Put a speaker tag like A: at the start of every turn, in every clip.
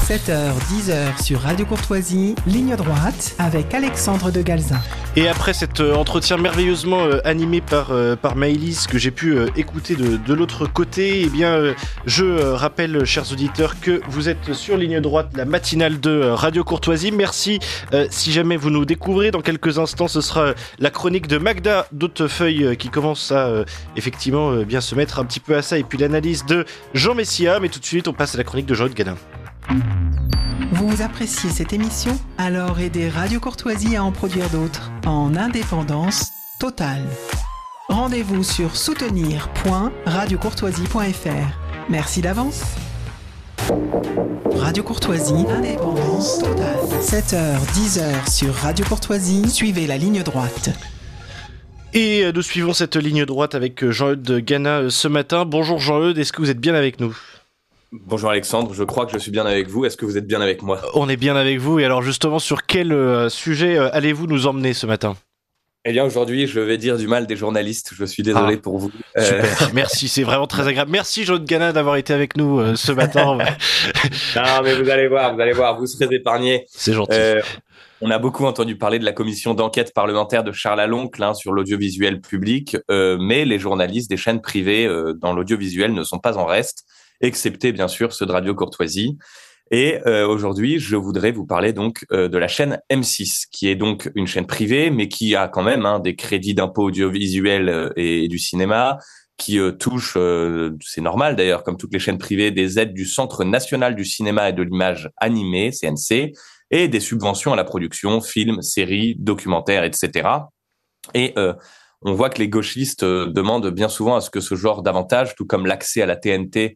A: 7h, 10h sur Radio Courtoisie, ligne droite avec Alexandre de Galzin.
B: Et après cet entretien merveilleusement animé par Maëlys que j'ai pu écouter de l'autre côté, eh bien, je rappelle, chers auditeurs, que vous êtes sur ligne droite, la matinale de Radio Courtoisie. Merci. Si jamais vous nous découvrez, dans quelques instants, ce sera la chronique de Magda d'Hautefeuille qui commence à effectivement bien se mettre un petit peu à ça, et puis l'analyse de Jean Messia. Mais tout de suite, on passe à la chronique de Jean-Eudes Ganin.
A: Vous appréciez cette émission? Alors aidez Radio Courtoisie à en produire d'autres en indépendance totale. Rendez-vous sur soutenir.radiocourtoisie.fr. Merci d'avance. Radio Courtoisie, indépendance totale. 7h, 10h sur Radio Courtoisie, suivez la ligne droite.
B: Et nous suivons cette ligne droite avec Jean-Eudes Ganin ce matin. Bonjour Jean-Eudes, est-ce que vous êtes bien avec nous ?
C: Bonjour Alexandre, je crois que je suis bien avec vous. Est-ce que vous êtes bien avec moi ?
B: On est bien avec vous. Et alors justement, sur quel sujet allez-vous nous emmener ce matin ?
C: Eh bien aujourd'hui, je vais dire du mal des journalistes. Je suis désolé pour vous.
B: Super, merci, c'est vraiment très agréable. Merci Jean-Eudes Ganin d'avoir été avec nous ce matin.
C: Non mais vous allez voir, vous serez épargnés.
B: C'est gentil.
C: On a beaucoup entendu parler de la commission d'enquête parlementaire de Charles Aloncle sur l'audiovisuel public, mais les journalistes des chaînes privées dans l'audiovisuel ne sont pas en reste, excepté bien sûr ceux de Radio Courtoisie. Et aujourd'hui, je voudrais vous parler donc de la chaîne M6, qui est donc une chaîne privée, mais qui a quand même des crédits d'impôt audiovisuel et du cinéma, qui touche, c'est normal d'ailleurs, comme toutes les chaînes privées, des aides du Centre national du cinéma et de l'image animée, CNC, et des subventions à la production, films, séries, documentaires, etc. Et on voit que les gauchistes demandent bien souvent à ce que ce genre d'avantages, tout comme l'accès à la TNT,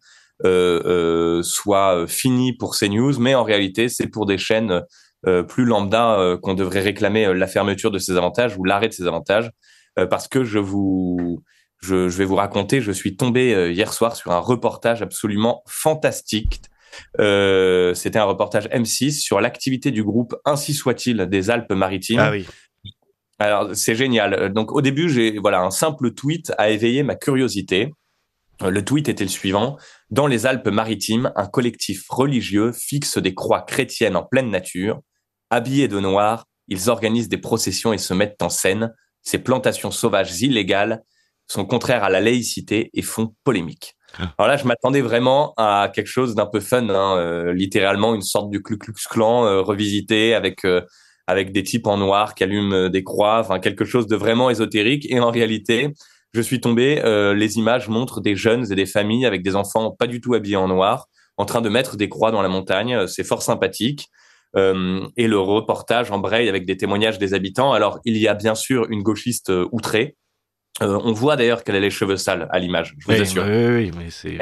C: soit fini pour CNews, mais en réalité, c'est pour des chaînes plus lambda qu'on devrait réclamer la fermeture de ces avantages ou l'arrêt de ces avantages, parce que je vais vous raconter, je suis tombé hier soir sur un reportage absolument fantastique. C'était un reportage M6 sur l'activité du groupe Ainsi soit-il des Alpes-Maritimes.
B: Ah oui.
C: Alors, c'est génial. Donc, au début, un simple tweet a éveillé ma curiosité. Le tweet était le suivant. Dans les Alpes-Maritimes, un collectif religieux fixe des croix chrétiennes en pleine nature. Habillés de noir, ils organisent des processions et se mettent en scène. Ces plantations sauvages illégales sont contraires à la laïcité et font polémique. Alors là, je m'attendais vraiment à quelque chose d'un peu fun, littéralement une sorte du Ku Klux Klan revisité avec des types en noir qui allument des croix, enfin quelque chose de vraiment ésotérique. Et en réalité, je suis tombé, les images montrent des jeunes et des familles avec des enfants pas du tout habillés en noir, en train de mettre des croix dans la montagne. C'est fort sympathique. Et le reportage embraye avec des témoignages des habitants. Alors, il y a bien sûr une gauchiste outrée. On voit d'ailleurs qu'elle a les cheveux sales à l'image, je vous assure.
B: Oui, mais c'est...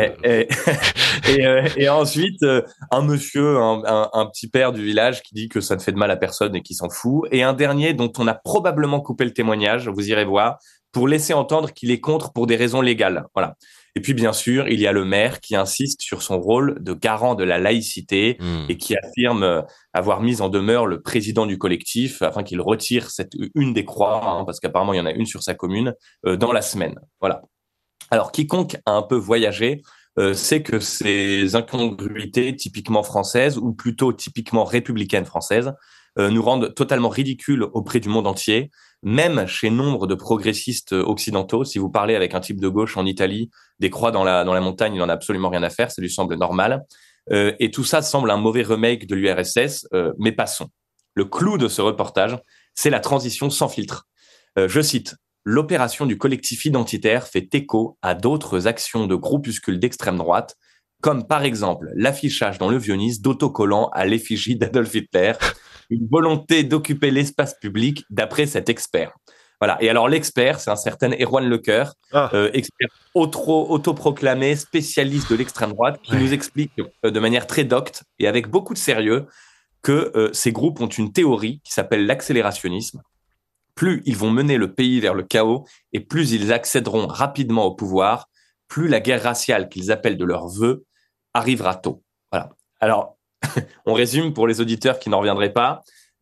C: Et ensuite, un monsieur, un petit père du village qui dit que ça ne fait de mal à personne et qui s'en fout. Et un dernier dont on a probablement coupé le témoignage, vous irez voir, pour laisser entendre qu'il est contre pour des raisons légales. Voilà. Et puis, bien sûr, il y a le maire qui insiste sur son rôle de garant de la laïcité et qui affirme avoir mis en demeure le président du collectif afin qu'il retire une des croix, parce qu'apparemment, il y en a une sur sa commune, dans la semaine. Voilà. Alors, quiconque a un peu voyagé sait que ces incongruités typiquement françaises, ou plutôt typiquement républicaines françaises, nous rendent totalement ridicules auprès du monde entier, même chez nombre de progressistes occidentaux. Si vous parlez avec un type de gauche en Italie, des croix dans la montagne, il n'en a absolument rien à faire, ça lui semble normal. Et tout ça semble un mauvais remake de l'URSS, mais passons. Le clou de ce reportage, c'est la transition sans filtre. Je cite, « L'opération du collectif identitaire fait écho à d'autres actions de groupuscules d'extrême droite, comme par exemple l'affichage dans le Vieux-Nice d'autocollants à l'effigie d'Adolf Hitler, une volonté d'occuper l'espace public d'après cet expert. » Voilà. Et alors l'expert, c'est un certain Erwan Lecoeur, expert autoproclamé, spécialiste de l'extrême droite, qui nous explique de manière très docte et avec beaucoup de sérieux que ces groupes ont une théorie qui s'appelle l'accélérationnisme. Plus ils vont mener le pays vers le chaos et plus ils accéderont rapidement au pouvoir, plus la guerre raciale qu'ils appellent de leur vœu arrivera tôt. Voilà. Alors, on résume pour les auditeurs qui n'en reviendraient pas.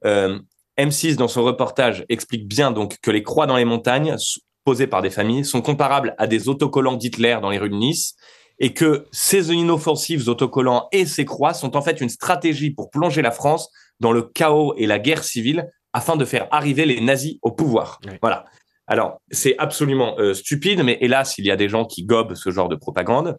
C: M6, dans son reportage, explique bien donc que les croix dans les montagnes, posées par des familles, sont comparables à des autocollants d'Hitler dans les rues de Nice et que ces inoffensifs autocollants et ces croix sont en fait une stratégie pour plonger la France dans le chaos et la guerre civile afin de faire arriver les nazis au pouvoir. Oui. Voilà. Alors, c'est absolument stupide, mais hélas, il y a des gens qui gobent ce genre de propagande.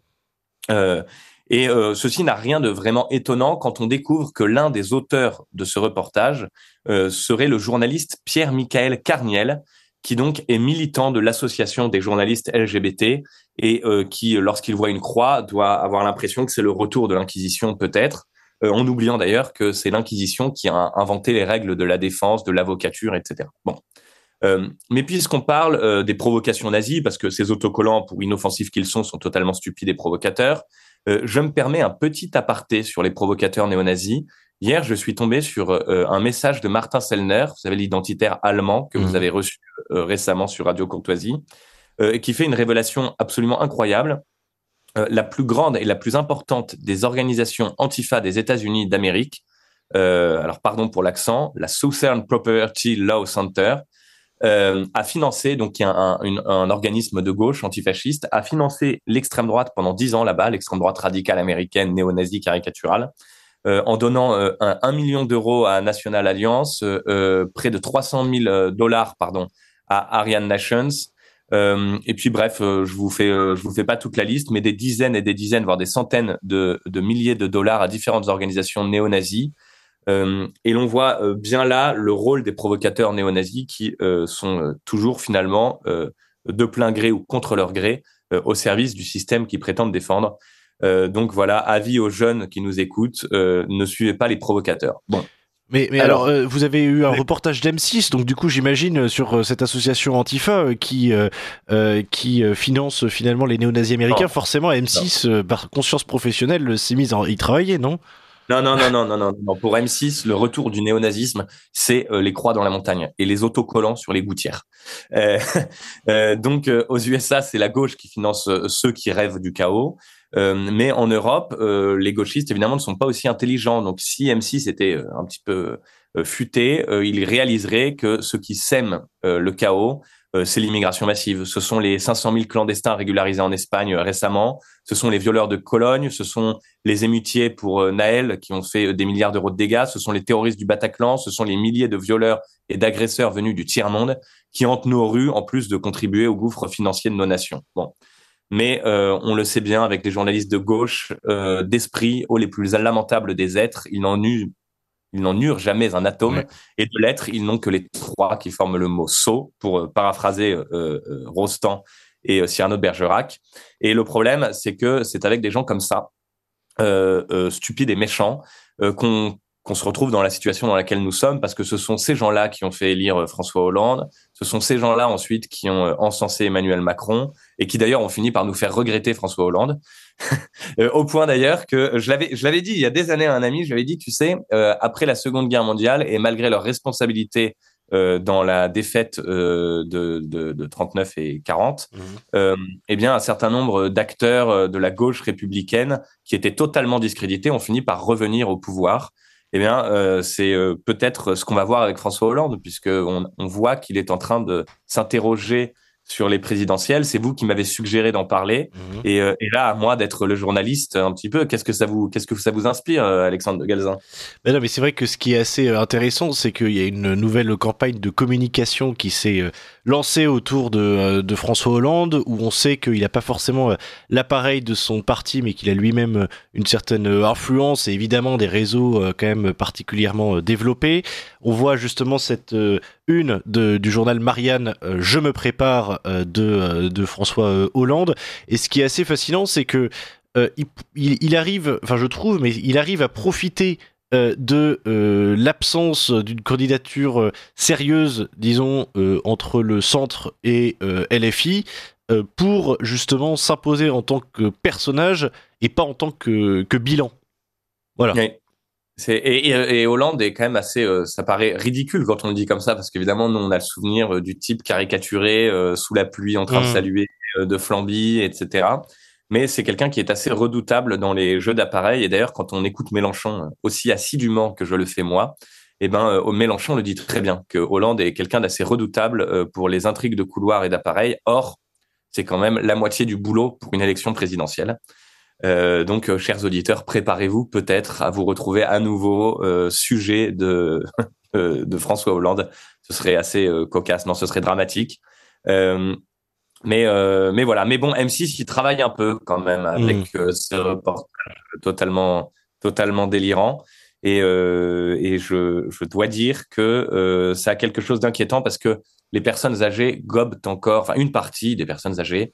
C: Ceci n'a rien de vraiment étonnant quand on découvre que l'un des auteurs de ce reportage serait le journaliste Pierre-Michael Carniel, qui donc est militant de l'association des journalistes LGBT et qui, lorsqu'il voit une croix, doit avoir l'impression que c'est le retour de l'Inquisition peut-être, en oubliant d'ailleurs que c'est l'Inquisition qui a inventé les règles de la défense, de l'avocature, etc. Bon. Mais puisqu'on parle des provocations nazies, parce que ces autocollants, pour inoffensifs qu'ils sont totalement stupides et provocateurs, je me permets un petit aparté sur les provocateurs néo-nazis. Hier, je suis tombé sur un message de Martin Sellner, vous savez, l'identitaire allemand que vous avez reçu récemment sur Radio Courtoisie, qui fait une révélation absolument incroyable. La plus grande et la plus importante des organisations Antifa des États-Unis d'Amérique, alors pardon pour l'accent, la Southern Poverty Law Center, a financé, donc il y a un organisme de gauche antifasciste, a financé l'extrême droite pendant 10 ans là-bas, l'extrême droite radicale américaine, néo-nazie, caricaturale, en donnant 1 million d'euros à National Alliance, près de $300,000 à Aryan Nations. Et puis bref, je vous fais pas toute la liste, mais des dizaines et des dizaines, voire des centaines de milliers de dollars à différentes organisations néo-nazies. Et l'on voit bien là le rôle des provocateurs néo-nazis qui sont toujours finalement de plein gré ou contre leur gré au service du système qu'ils prétendent défendre. Donc voilà, avis aux jeunes qui nous écoutent, ne suivez pas les provocateurs. Bon.
B: Mais alors vous avez eu un reportage d'M6, donc du coup j'imagine sur cette association Antifa qui finance finalement les néo-nazis américains. Non. Forcément M6 par conscience professionnelle s'est mise à y travailler, non ?
C: Non. Pour M6, le retour du néonazisme, c'est les croix dans la montagne et les autocollants sur les gouttières. Donc, aux USA, c'est la gauche qui finance ceux qui rêvent du chaos. Mais en Europe, les gauchistes, évidemment, ne sont pas aussi intelligents. Donc, si M6 était un petit peu futé, il réaliserait que ceux qui sèment le chaos, c'est l'immigration massive. Ce sont les 500 000 clandestins régularisés en Espagne récemment. Ce sont les violeurs de Cologne. Ce sont les émeutiers pour Naël qui ont fait des milliards d'euros de dégâts. Ce sont les terroristes du Bataclan. Ce sont les milliers de violeurs et d'agresseurs venus du tiers-monde qui hantent nos rues en plus de contribuer au gouffre financier de nos nations. Bon. Mais on le sait bien, avec des journalistes de gauche, d'esprit, les plus lamentables des êtres, ils n'en eurent jamais un atome, ouais. Et de l'être, ils n'ont que les trois qui forment le mot sot, pour paraphraser Rostand et Cyrano de Bergerac. Et le problème, c'est que c'est avec des gens comme ça, stupides et méchants, qu'on se retrouve dans la situation dans laquelle nous sommes, parce que ce sont ces gens-là qui ont fait élire François Hollande, ce sont ces gens-là ensuite qui ont encensé Emmanuel Macron, et qui d'ailleurs ont fini par nous faire regretter François Hollande, au point d'ailleurs que je l'avais dit il y a des années à un ami, je lui avais dit, tu sais, après la Seconde Guerre mondiale, et malgré leur responsabilité dans la défaite de 39 et 40, eh bien un certain nombre d'acteurs de la gauche républicaine qui étaient totalement discrédités ont fini par revenir au pouvoir. Eh bien, c'est peut-être ce qu'on va voir avec François Hollande, puisqu'on voit qu'il est en train de s'interroger sur les présidentielles. C'est vous qui m'avez suggéré d'en parler. Et là, à moi d'être le journaliste un petit peu, qu'est-ce que ça vous inspire, Alexandre de Galzin ?
B: Ben non, mais c'est vrai que ce qui est assez intéressant, c'est qu'il y a une nouvelle campagne de communication qui s'est lancée autour de François Hollande, où on sait qu'il n'a pas forcément l'appareil de son parti, mais qu'il a lui-même une certaine influence et évidemment des réseaux quand même particulièrement développés. On voit justement cette une du journal Marianne, Je me prépare, de François Hollande. Et ce qui est assez fascinant, c'est que il arrive, enfin je trouve, mais il arrive à profiter de l'absence d'une candidature sérieuse, disons, entre le centre et LFI, pour justement s'imposer en tant que personnage et pas en tant que bilan. Voilà.
C: Oui. Et Hollande est quand même assez, ça paraît ridicule quand on le dit comme ça, parce qu'évidemment, nous, on a le souvenir du type caricaturé, sous la pluie, en train de saluer de Flamby, etc. Mais c'est quelqu'un qui est assez redoutable dans les jeux d'appareil. Et d'ailleurs, quand on écoute Mélenchon aussi assidûment que je le fais moi, eh ben, Mélenchon le dit très bien, que Hollande est quelqu'un d'assez redoutable pour les intrigues de couloir et d'appareil. Or, c'est quand même la moitié du boulot pour une élection présidentielle. Donc, chers auditeurs, préparez-vous peut-être à vous retrouver à nouveau sujet de François Hollande. Ce serait assez cocasse, non, ce serait dramatique. Mais voilà. Mais bon, M6, il travaille un peu quand même avec ce reportage totalement délirant. Et je dois dire que ça a quelque chose d'inquiétant parce que les personnes âgées gobent encore, enfin une partie des personnes âgées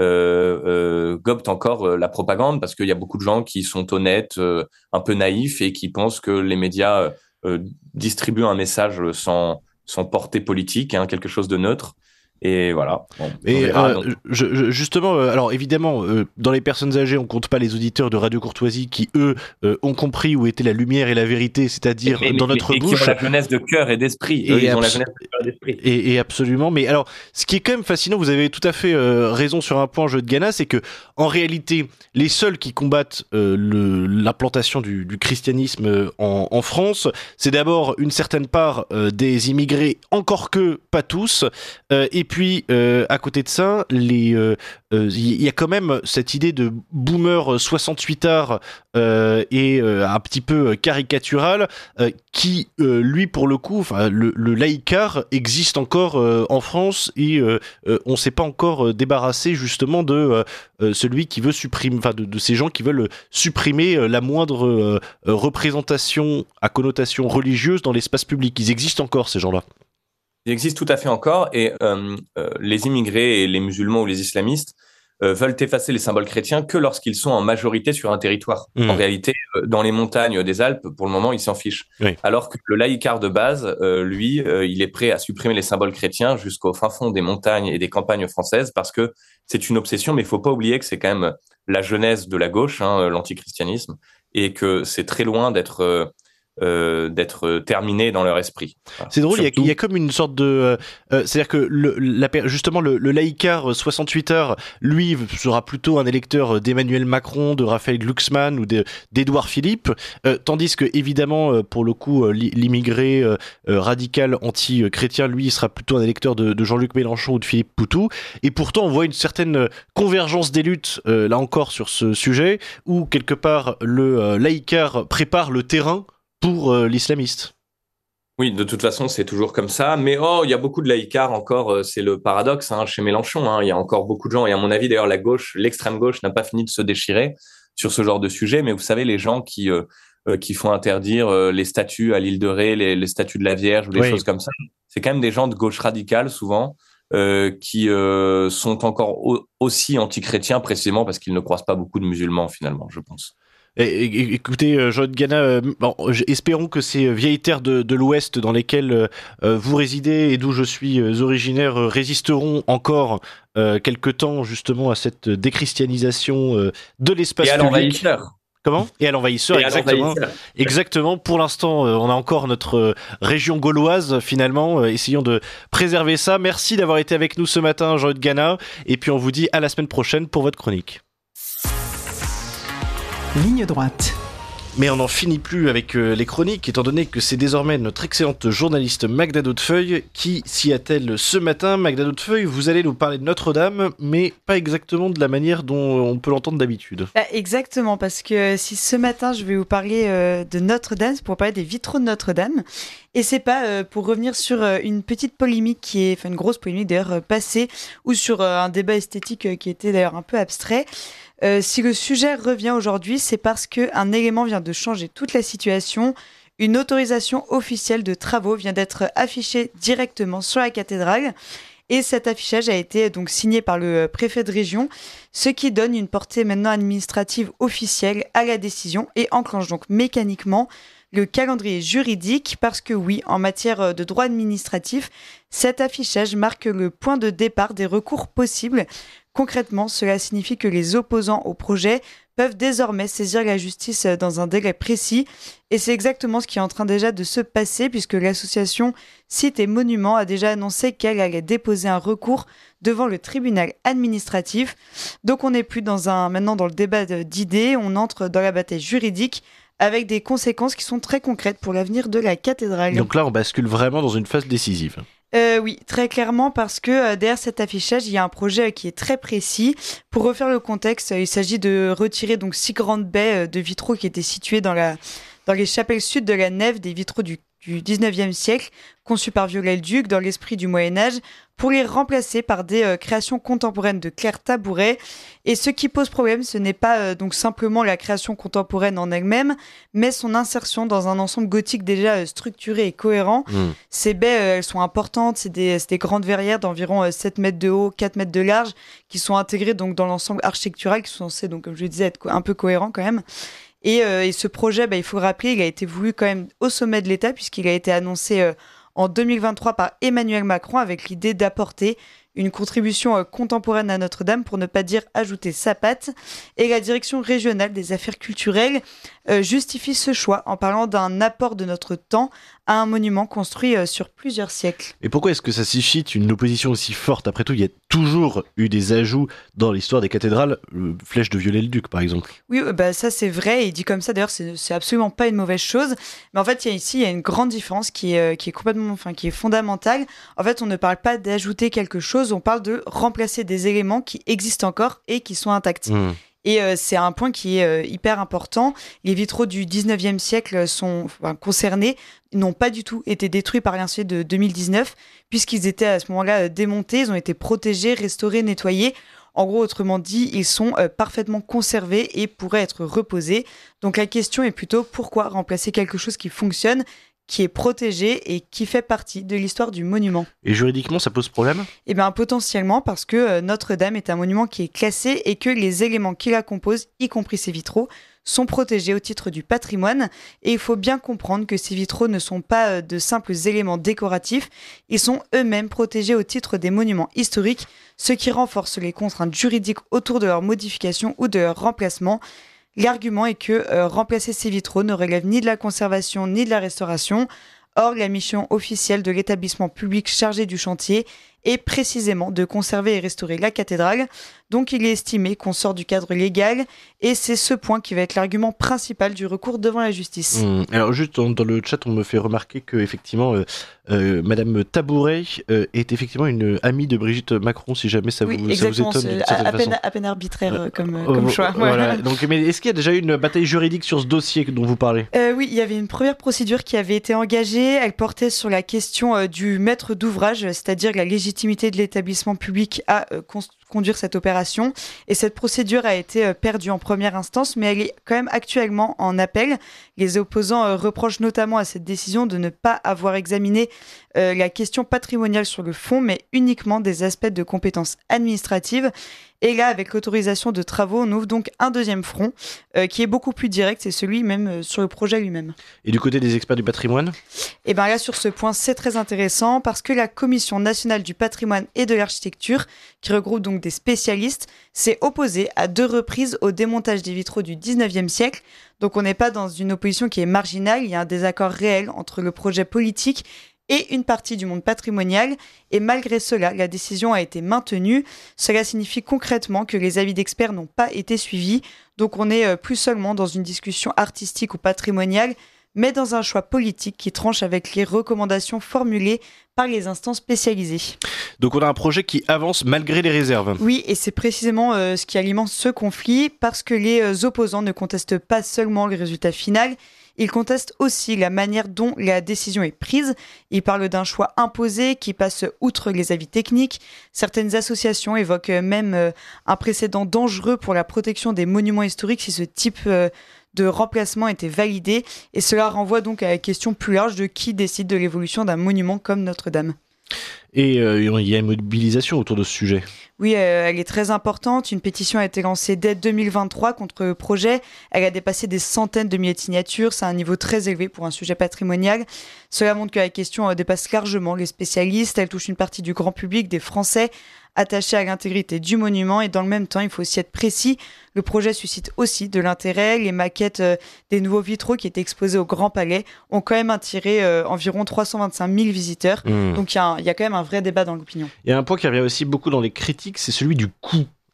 C: gobent encore la propagande parce qu'il y a beaucoup de gens qui sont honnêtes, un peu naïfs et qui pensent que les médias distribuent un message sans portée politique, hein, quelque chose de neutre. Et voilà. Bon,
B: et justement, alors évidemment, dans les personnes âgées, on compte pas les auditeurs de Radio Courtoisie qui, eux, ont compris où était la lumière et la vérité, c'est-à-dire dans notre bouche.
C: Qui ont la jeunesse de cœur et d'esprit. Ils ont la jeunesse de cœur et d'esprit.
B: Et absolument. Mais alors, ce qui est quand même fascinant, vous avez tout à fait raison sur un point, Jeu de Ghana, c'est que en réalité, les seuls qui combattent l'implantation du christianisme en France, c'est d'abord une certaine part des immigrés, encore que pas tous, et puis à côté de ça, il y a quand même cette idée de boomer 68ard et un petit peu caricatural qui, lui, pour le coup, le laïcard existe encore en France et on ne s'est pas encore débarrassé justement de celui qui veut supprimer, de ces gens qui veulent supprimer la moindre représentation à connotation religieuse dans l'espace public. Ils existent encore, ces gens-là.
C: Il existe tout à fait encore et les immigrés et les musulmans ou les islamistes veulent effacer les symboles chrétiens que lorsqu'ils sont en majorité sur un territoire. En réalité, dans les montagnes des Alpes, pour le moment, ils s'en fichent. Oui. Alors que le laïcard de base, lui, il est prêt à supprimer les symboles chrétiens jusqu'au fin fond des montagnes et des campagnes françaises parce que c'est une obsession, mais il faut pas oublier que c'est quand même la genèse de la gauche, hein, l'antichristianisme, et que c'est très loin d'être terminés dans leur esprit.
B: Voilà. C'est drôle, il y a comme une sorte de... c'est-à-dire que justement le laïcard 68ard, lui, sera plutôt un électeur d'Emmanuel Macron, de Raphaël Glucksmann ou d'Édouard Philippe, tandis que, évidemment, pour le coup, l'immigré radical anti-chrétien, lui, il sera plutôt un électeur de Jean-Luc Mélenchon ou de Philippe Poutou. Et pourtant, on voit une certaine convergence des luttes, là encore, sur ce sujet, où, quelque part, le laïcard prépare le terrain pour l'islamiste.
C: Oui, de toute façon, c'est toujours comme ça. Mais il y a beaucoup de laïcards encore. C'est le paradoxe chez Mélenchon. Il y a encore beaucoup de gens. Et à mon avis, d'ailleurs, la gauche, l'extrême gauche, n'a pas fini de se déchirer sur ce genre de sujet. Mais vous savez, les gens qui font interdire les statues à l'île de Ré, les statues de la Vierge ou des choses comme ça, c'est quand même des gens de gauche radicale souvent qui sont encore aussi anti-chrétiens précisément parce qu'ils ne croisent pas beaucoup de musulmans finalement, je pense.
B: Écoutez, Jeu de Ghana, espérons que ces vieilles terres de l'Ouest dans lesquelles vous résidez et d'où je suis originaire résisteront encore quelque temps justement à cette déchristianisation de l'espace public.
C: Et à l'envahisseur.
B: Comment ? Et à l'envahisseur, exactement. Exactement. Pour l'instant, on a encore notre région gauloise, finalement. Essayons de préserver ça. Merci d'avoir été avec nous ce matin, Jeu de Ghana. Et puis on vous dit à la semaine prochaine pour votre chronique.
A: Ligne droite.
B: Mais on n'en finit plus avec les chroniques, étant donné que c'est désormais notre excellente journaliste Magda Hautefeuille qui s'y attelle ce matin. Magda Hautefeuille, vous allez nous parler de Notre-Dame, mais pas exactement de la manière dont on peut l'entendre d'habitude.
D: Exactement, parce que si ce matin je vais vous parler de Notre-Dame, c'est pour parler des vitraux de Notre-Dame. Et c'est pas pour revenir sur une petite polémique une grosse polémique d'ailleurs passée, ou sur un débat esthétique qui était d'ailleurs un peu abstrait. Si le sujet revient aujourd'hui, c'est parce qu'un élément vient de changer toute la situation. Une autorisation officielle de travaux vient d'être affichée directement sur la cathédrale. Et cet affichage a été donc signé par le préfet de région, ce qui donne une portée maintenant administrative officielle à la décision et enclenche donc mécaniquement le calendrier juridique parce que oui, en matière de droit administratif, cet affichage marque le point de départ des recours possibles. Concrètement, cela signifie que les opposants au projet peuvent désormais saisir la justice dans un délai précis. Et c'est exactement ce qui est en train déjà de se passer puisque l'association Sites et Monuments a déjà annoncé qu'elle allait déposer un recours devant le tribunal administratif. Donc on n'est plus maintenant dans le débat d'idées, on entre dans la bataille juridique avec des conséquences qui sont très concrètes pour l'avenir de la cathédrale.
B: Donc là, on bascule vraiment dans une phase décisive.
D: Oui, très clairement, parce que derrière cet affichage, il y a un projet qui est très précis. Pour refaire le contexte, il s'agit de retirer donc 6 grandes baies de vitraux qui étaient situées dans les chapelles sud de la nef des vitraux du 19e siècle, conçus par Viollet-le-Duc dans l'esprit du Moyen-Âge, pour les remplacer par des créations contemporaines de Claire Tabouret. Et ce qui pose problème, ce n'est pas donc simplement la création contemporaine en elle-même, mais son insertion dans un ensemble gothique déjà structuré et cohérent. Ces baies, elles sont importantes, c'est des grandes verrières d'environ 7 mètres de haut, 4 mètres de large, qui sont intégrées donc dans l'ensemble architectural, qui sont censés, donc, comme je le disais, être un peu cohérents quand même. Et ce projet, il faut le rappeler, il a été voulu quand même au sommet de l'État, puisqu'il a été annoncé en 2023 par Emmanuel Macron, avec l'idée d'apporter une contribution contemporaine à Notre-Dame, pour ne pas dire ajouter sa patte. Et la direction régionale des affaires culturelles justifie ce choix en parlant d'un apport de notre temps à un monument construit sur plusieurs siècles.
B: Et pourquoi est-ce que ça suscite une opposition aussi forte ? Après tout, il y a toujours eu des ajouts dans l'histoire des cathédrales, flèche de Viollet-le-Duc par exemple.
D: Oui, ça c'est vrai, et dit comme ça d'ailleurs, c'est absolument pas une mauvaise chose. Mais en fait, il y a une grande différence qui est complètement, qui est fondamentale. En fait, on ne parle pas d'ajouter quelque chose, on parle de remplacer des éléments qui existent encore et qui sont intacts. Et c'est un point qui est hyper important. Les vitraux du 19e siècle sont concernés, n'ont pas du tout été détruits par l'incendie de 2019, puisqu'ils étaient à ce moment-là démontés, ils ont été protégés, restaurés, nettoyés. En gros, autrement dit, ils sont parfaitement conservés et pourraient être reposés. Donc la question est plutôt pourquoi remplacer quelque chose qui fonctionne, qui est protégé et qui fait partie de l'histoire du monument.
B: Et juridiquement, ça pose problème ?
D: Eh bien, potentiellement, parce que Notre-Dame est un monument qui est classé et que les éléments qui la composent, y compris ses vitraux, sont protégés au titre du patrimoine. Et il faut bien comprendre que ces vitraux ne sont pas de simples éléments décoratifs, ils sont eux-mêmes protégés au titre des monuments historiques, ce qui renforce les contraintes juridiques autour de leur modification ou de leur remplacement. L'argument est que remplacer ces vitraux ne relève ni de la conservation ni de la restauration. Or, la mission officielle de l'établissement public chargé du chantier est précisément de conserver et restaurer la cathédrale. Donc, il est estimé qu'on sort du cadre légal et c'est ce point qui va être l'argument principal du recours devant la justice.
B: Alors, juste dans le chat, on me fait remarquer que effectivement, Madame Tabouret est effectivement une amie de Brigitte Macron, si jamais ça vous étonne.
D: C'est à peine arbitraire comme choix.
B: Voilà. Donc, mais est-ce qu'il y a déjà eu une bataille juridique sur ce dossier dont vous parlez ?
D: Oui, il y avait une première procédure qui avait été engagée. Elle portait sur la question du maître d'ouvrage, c'est-à-dire la légitimité de l'établissement public à conduire cette opération. Et cette procédure a été perdue en première instance, mais elle est quand même actuellement en appel. Les opposants reprochent notamment à cette décision de ne pas avoir examiné la question patrimoniale sur le fond, mais uniquement des aspects de compétences administratives. Et là, avec l'autorisation de travaux, on ouvre donc un deuxième front qui est beaucoup plus direct, c'est celui même sur le projet lui-même.
B: Et du côté des experts du patrimoine ?
D: Et bien là, sur ce point, c'est très intéressant parce que la Commission nationale du patrimoine et de l'architecture, qui regroupe donc des spécialistes, s'est opposée à 2 reprises au démontage des vitraux du 19e siècle. Donc on n'est pas dans une opposition qui est marginale, il y a un désaccord réel entre le projet politique et une partie du monde patrimonial. Et malgré cela, la décision a été maintenue. Cela signifie concrètement que les avis d'experts n'ont pas été suivis. Donc on n'est plus seulement dans une discussion artistique ou patrimoniale, mais dans un choix politique qui tranche avec les recommandations formulées par les instances spécialisées.
B: Donc on a un projet qui avance malgré les réserves.
D: Oui, et c'est précisément ce qui alimente ce conflit, parce que les opposants ne contestent pas seulement le résultat final, ils contestent aussi la manière dont la décision est prise. Ils parlent d'un choix imposé qui passe outre les avis techniques. Certaines associations évoquent même un précédent dangereux pour la protection des monuments historiques si ce type de remplacement était validé. Et cela renvoie donc à la question plus large de qui décide de l'évolution d'un monument comme Notre-Dame.
B: Et il y a une mobilisation autour de ce sujet.
D: Oui, elle est très importante. Une pétition a été lancée dès 2023 contre le projet. Elle a dépassé des centaines de milliers de signatures. C'est un niveau très élevé pour un sujet patrimonial. Cela montre que la question dépasse largement les spécialistes. Elle touche une partie du grand public, des Français attachés à l'intégrité du monument. Et dans le même temps, il faut aussi être précis. Le projet suscite aussi de l'intérêt. Les maquettes des nouveaux vitraux qui étaient exposés au Grand Palais ont quand même attiré environ 325 000 visiteurs. Donc il y a quand même un vrai débat dans l'opinion.
B: Il y a un point qui revient aussi beaucoup dans les critiques, c'est celui du coût.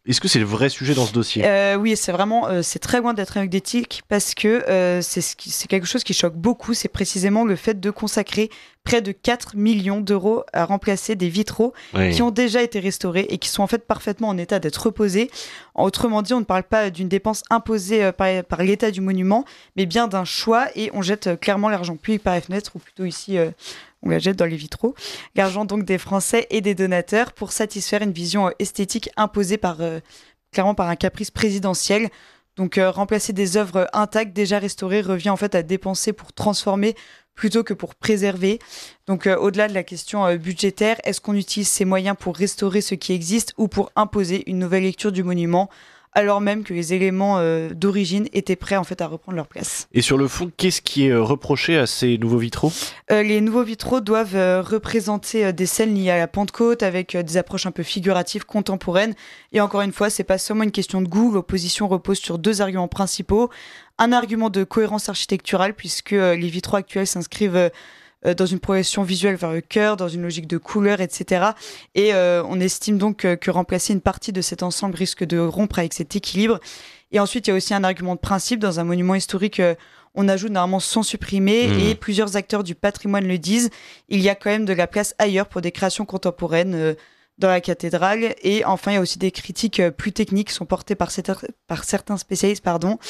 B: est-ce que c'est le vrai sujet dans ce dossier ?
D: Oui, c'est vraiment, c'est très loin d'être anecdotique parce que c'est quelque chose qui choque beaucoup. C'est précisément le fait de consacrer près de 4 millions d'euros à remplacer des vitraux qui ont déjà été restaurés et qui sont en fait parfaitement en état d'être reposés. Autrement dit, on ne parle pas d'une dépense imposée par l'état du monument, mais bien d'un choix, et on jette clairement l'argent public par les fenêtres, ou plutôt ici, on la jette dans les vitraux. L'argent donc des Français et des donateurs pour satisfaire une vision esthétique imposée clairement par un caprice présidentiel. Donc remplacer des œuvres intactes déjà restaurées revient en fait à dépenser pour transformer plutôt que pour préserver. Donc au-delà de la question budgétaire, est-ce qu'on utilise ces moyens pour restaurer ce qui existe ou pour imposer une nouvelle lecture du monument, alors même que les éléments d'origine étaient prêts en fait à reprendre leur place.
B: Et sur le fond, qu'est-ce qui est reproché à ces nouveaux vitraux ?
D: Les nouveaux vitraux doivent représenter des scènes liées à la Pentecôte avec des approches un peu figuratives, contemporaines. Et encore une fois, c'est pas seulement une question de goût. L'opposition repose sur 2 arguments principaux. Un argument de cohérence architecturale, puisque les vitraux actuels s'inscrivent dans une progression visuelle vers le cœur, dans une logique de couleur, etc. Et on estime donc que remplacer une partie de cet ensemble risque de rompre avec cet équilibre. Et ensuite, il y a aussi un argument de principe. Dans un monument historique, on ajoute normalement sans supprimer, et plusieurs acteurs du patrimoine le disent, il y a quand même de la place ailleurs pour des créations contemporaines dans la cathédrale. Et enfin, il y a aussi des critiques plus techniques qui sont portées par certains spécialistes.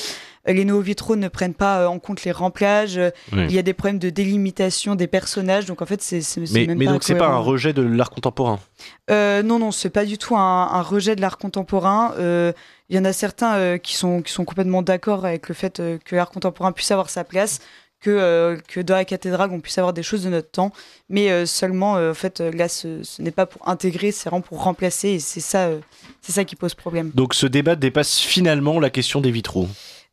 D: Les nouveaux vitraux ne prennent pas en compte les remplages. Il y a des problèmes de délimitation des personnages. Donc en fait, c'est même
B: mais
D: pas
B: donc c'est pas un rejet de l'art contemporain ?
D: Non, c'est pas du tout un rejet de l'art contemporain. Il y en a certains qui sont complètement d'accord avec le fait que l'art contemporain puisse avoir sa place, que dans la cathédrale on puisse avoir des choses de notre temps, mais seulement en fait là ce n'est pas pour intégrer, c'est vraiment pour remplacer, et c'est ça qui pose problème.
B: Donc ce débat dépasse finalement la question des vitraux.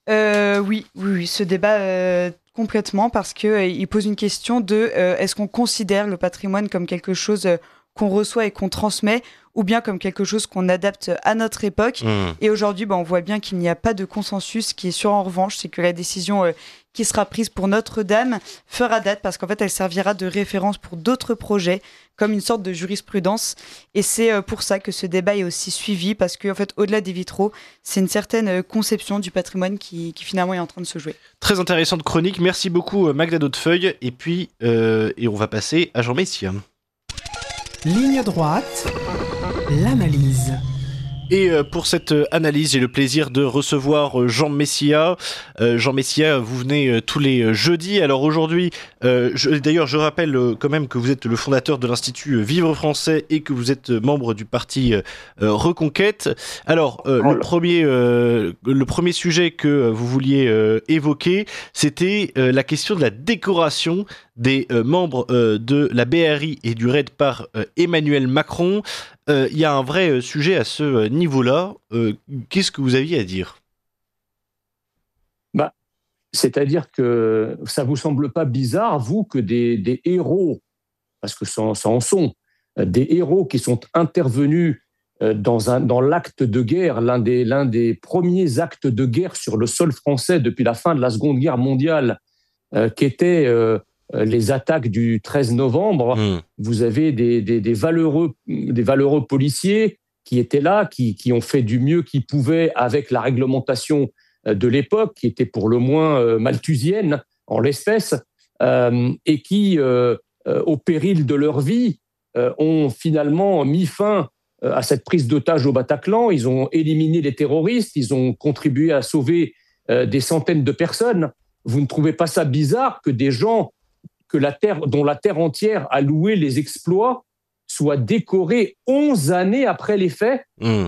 D: Oui, ce débat complètement, parce que il pose une question de est-ce qu'on considère le patrimoine comme quelque chose qu'on reçoit et qu'on transmet, ou bien comme quelque chose qu'on adapte à notre époque. Et aujourd'hui, on voit bien qu'il n'y a pas de consensus. Ce qui est sûr en revanche, c'est que la décision qui sera prise pour Notre-Dame fera date, parce qu'en fait, elle servira de référence pour d'autres projets, comme une sorte de jurisprudence. Et c'est pour ça que ce débat est aussi suivi, parce qu'en fait, au-delà des vitraux, c'est une certaine conception du patrimoine qui finalement est en train de se jouer.
B: Très intéressante chronique. Merci beaucoup, Magda Hautefeuille. Et puis, et on va passer à Jean Messia.
A: Ligne droite, l'analyse.
B: Et pour cette analyse, j'ai le plaisir de recevoir Jean Messia. Jean Messia, vous venez tous les jeudis. Alors aujourd'hui, d'ailleurs, je rappelle quand même que vous êtes le fondateur de l'Institut Vivre Français et que vous êtes membre du parti Reconquête. Alors, le premier sujet que vous vouliez évoquer, c'était la question de la décoration des membres de la BRI et du RAID par Emmanuel Macron. Il y a un vrai sujet à ce niveau-là. Qu'est-ce que vous aviez à dire ?
E: C'est-à-dire que ça vous semble pas bizarre, vous, que des héros, parce que ça en sont, des héros qui sont intervenus dans l'acte de guerre, l'un des premiers actes de guerre sur le sol français depuis la fin de la Seconde Guerre mondiale, qui était les attaques du 13 novembre, vous avez des valeureux policiers qui étaient là, qui ont fait du mieux qu'ils pouvaient avec la réglementation de l'époque, qui était pour le moins malthusienne en l'espèce, et qui, au péril de leur vie, ont finalement mis fin à cette prise d'otage au Bataclan. Ils ont éliminé les terroristes, ils ont contribué à sauver des centaines de personnes. Vous ne trouvez pas ça bizarre que des gens dont la terre entière a loué les exploits soient décorés 11 années après les faits ?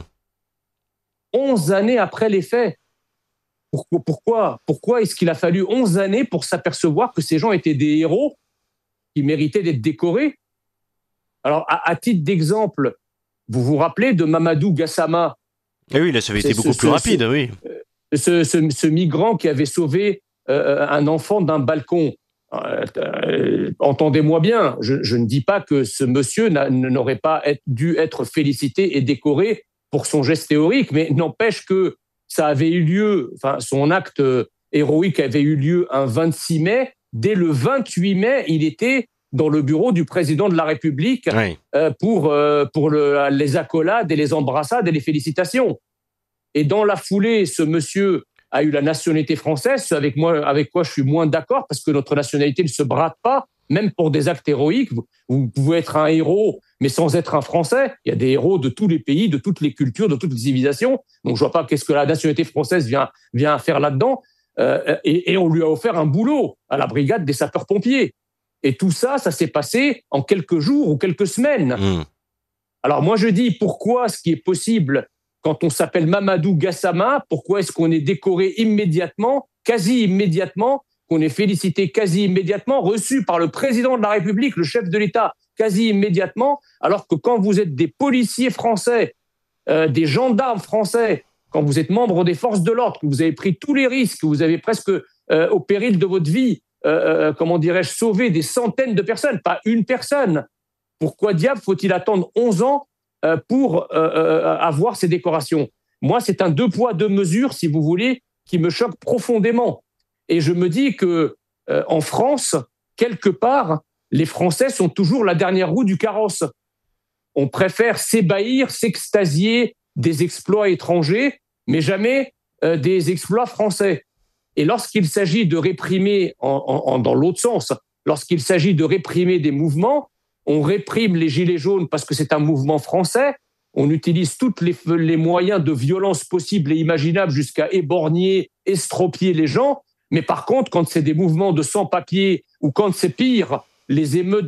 E: 11 années après les faits. Pourquoi est-ce qu'il a fallu 11 années pour s'apercevoir que ces gens étaient des héros qui méritaient d'être décorés ? Alors, à titre d'exemple, vous vous rappelez de Mamadou Gassama ?
B: Oui, là, ça avait été beaucoup plus rapide, oui.
E: Ce migrant qui avait sauvé un enfant d'un balcon. Entendez-moi bien, je ne dis pas que ce monsieur n'aurait pas dû être félicité et décoré pour son geste théorique, mais n'empêche que ça avait eu lieu, son acte héroïque avait eu lieu un 26 mai. Dès le 28 mai, il était dans le bureau du président de la République pour les accolades et les embrassades et les félicitations. Et dans la foulée, ce monsieur a eu la nationalité française, avec quoi je suis moins d'accord, parce que notre nationalité ne se brade pas, même pour des actes héroïques. Vous pouvez être un héros, mais sans être un Français. Il y a des héros de tous les pays, de toutes les cultures, de toutes les civilisations. Donc je vois pas qu'est-ce que la nationalité française vient faire là-dedans. Et on lui a offert un boulot à la brigade des sapeurs-pompiers. Et tout ça, ça s'est passé en quelques jours ou quelques semaines. Alors moi je dis, pourquoi ce qui est possible quand on s'appelle Mamadou Gassama, pourquoi est-ce qu'on est décoré immédiatement, quasi immédiatement, qu'on est félicité quasi immédiatement, reçu par le président de la République, le chef de l'État, quasi immédiatement, alors que quand vous êtes des policiers français, des gendarmes français, quand vous êtes membre des forces de l'ordre, que vous avez pris tous les risques, que vous avez presque, au péril de votre vie, sauvé des centaines de personnes, pas une personne. Pourquoi diable faut-il attendre 11 ans pour avoir ces décorations? Moi, c'est un 2 poids 2 mesures, si vous voulez, qui me choque profondément. Et je me dis que en France, quelque part, les Français sont toujours la dernière roue du carrosse. On préfère s'ébahir, s'extasier des exploits étrangers, mais jamais des exploits français. Et lorsqu'il s'agit de réprimer, dans l'autre sens, lorsqu'il s'agit de réprimer des mouvements, on réprime les Gilets jaunes parce que c'est un mouvement français, on utilise tous les moyens de violence possibles et imaginables jusqu'à éborgner, estropier les gens, mais par contre, quand c'est des mouvements de sans-papiers ou quand c'est pire, les émeutes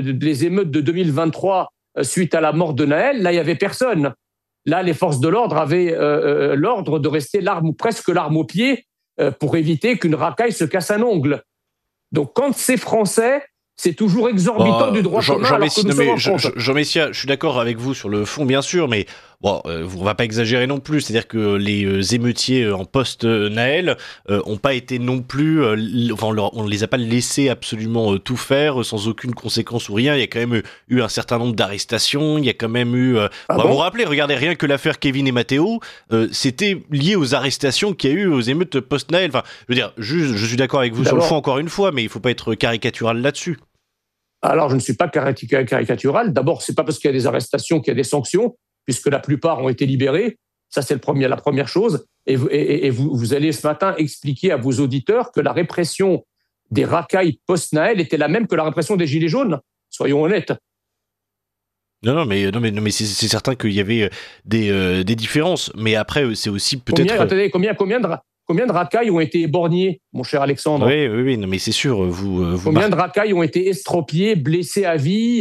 E: de 2023 suite à la mort de Naël, là, il n'y avait personne. Là, les forces de l'ordre avaient l'ordre de rester presque l'arme au pied pour éviter qu'une racaille se casse un ongle. Donc, quand c'est français, c'est toujours exorbitant du droit commun.
B: Jean Messia, je suis d'accord avec vous sur le fond, bien sûr, mais bon, on va pas exagérer non plus. C'est-à-dire que les émeutiers en post-Naël ont pas été non plus, on les a pas laissés absolument tout faire sans aucune conséquence ou rien. Il y a quand même eu un certain nombre d'arrestations. Il y a quand même eu. Vous vous rappelez, regardez rien que l'affaire Kevin et Matteo, c'était lié aux arrestations qu'il y a eu aux émeutes post-Naël. Enfin, je veux dire, je suis d'accord avec vous sur le fond encore une fois, mais il faut pas être caricatural là-dessus.
E: Alors, je ne suis pas caricatural. D'abord, c'est pas parce qu'il y a des arrestations qu'il y a des sanctions, puisque la plupart ont été libérés. Ça, c'est la première chose. Et vous allez ce matin expliquer à vos auditeurs que la répression des racailles post-Naël était la même que la répression des Gilets jaunes. Soyons honnêtes.
B: Non, mais c'est certain qu'il y avait des différences. Mais après, c'est aussi peut-être.
E: Combien de racailles ont été éborgnées, mon cher Alexandre?
B: Oui, non, mais c'est sûr.
E: Combien de racailles ont été estropiées, blessées à vie?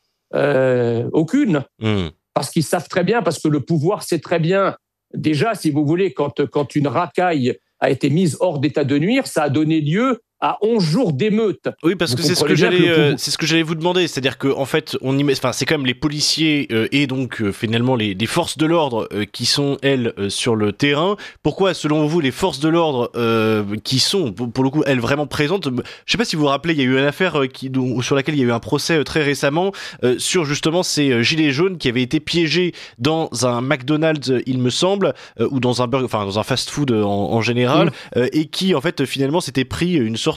E: Aucune. Parce qu'ils savent très bien, parce que le pouvoir sait très bien. Déjà, si vous voulez, quand une racaille a été mise hors d'état de nuire, ça a donné lieu à 11 jours d'émeute.
B: Oui, parce que c'est ce que j'allais vous demander, c'est-à-dire que en fait, c'est quand même les policiers et donc finalement les forces de l'ordre qui sont elles sur le terrain. Pourquoi, selon vous, les forces de l'ordre qui sont pour le coup elles vraiment présentes? Je sais pas si vous vous rappelez, il y a eu une affaire sur laquelle il y a eu un procès très récemment sur justement ces gilets jaunes qui avaient été piégés dans un McDonald's, il me semble, ou dans un fast-food en général, et qui en fait finalement s'étaient pris une sorte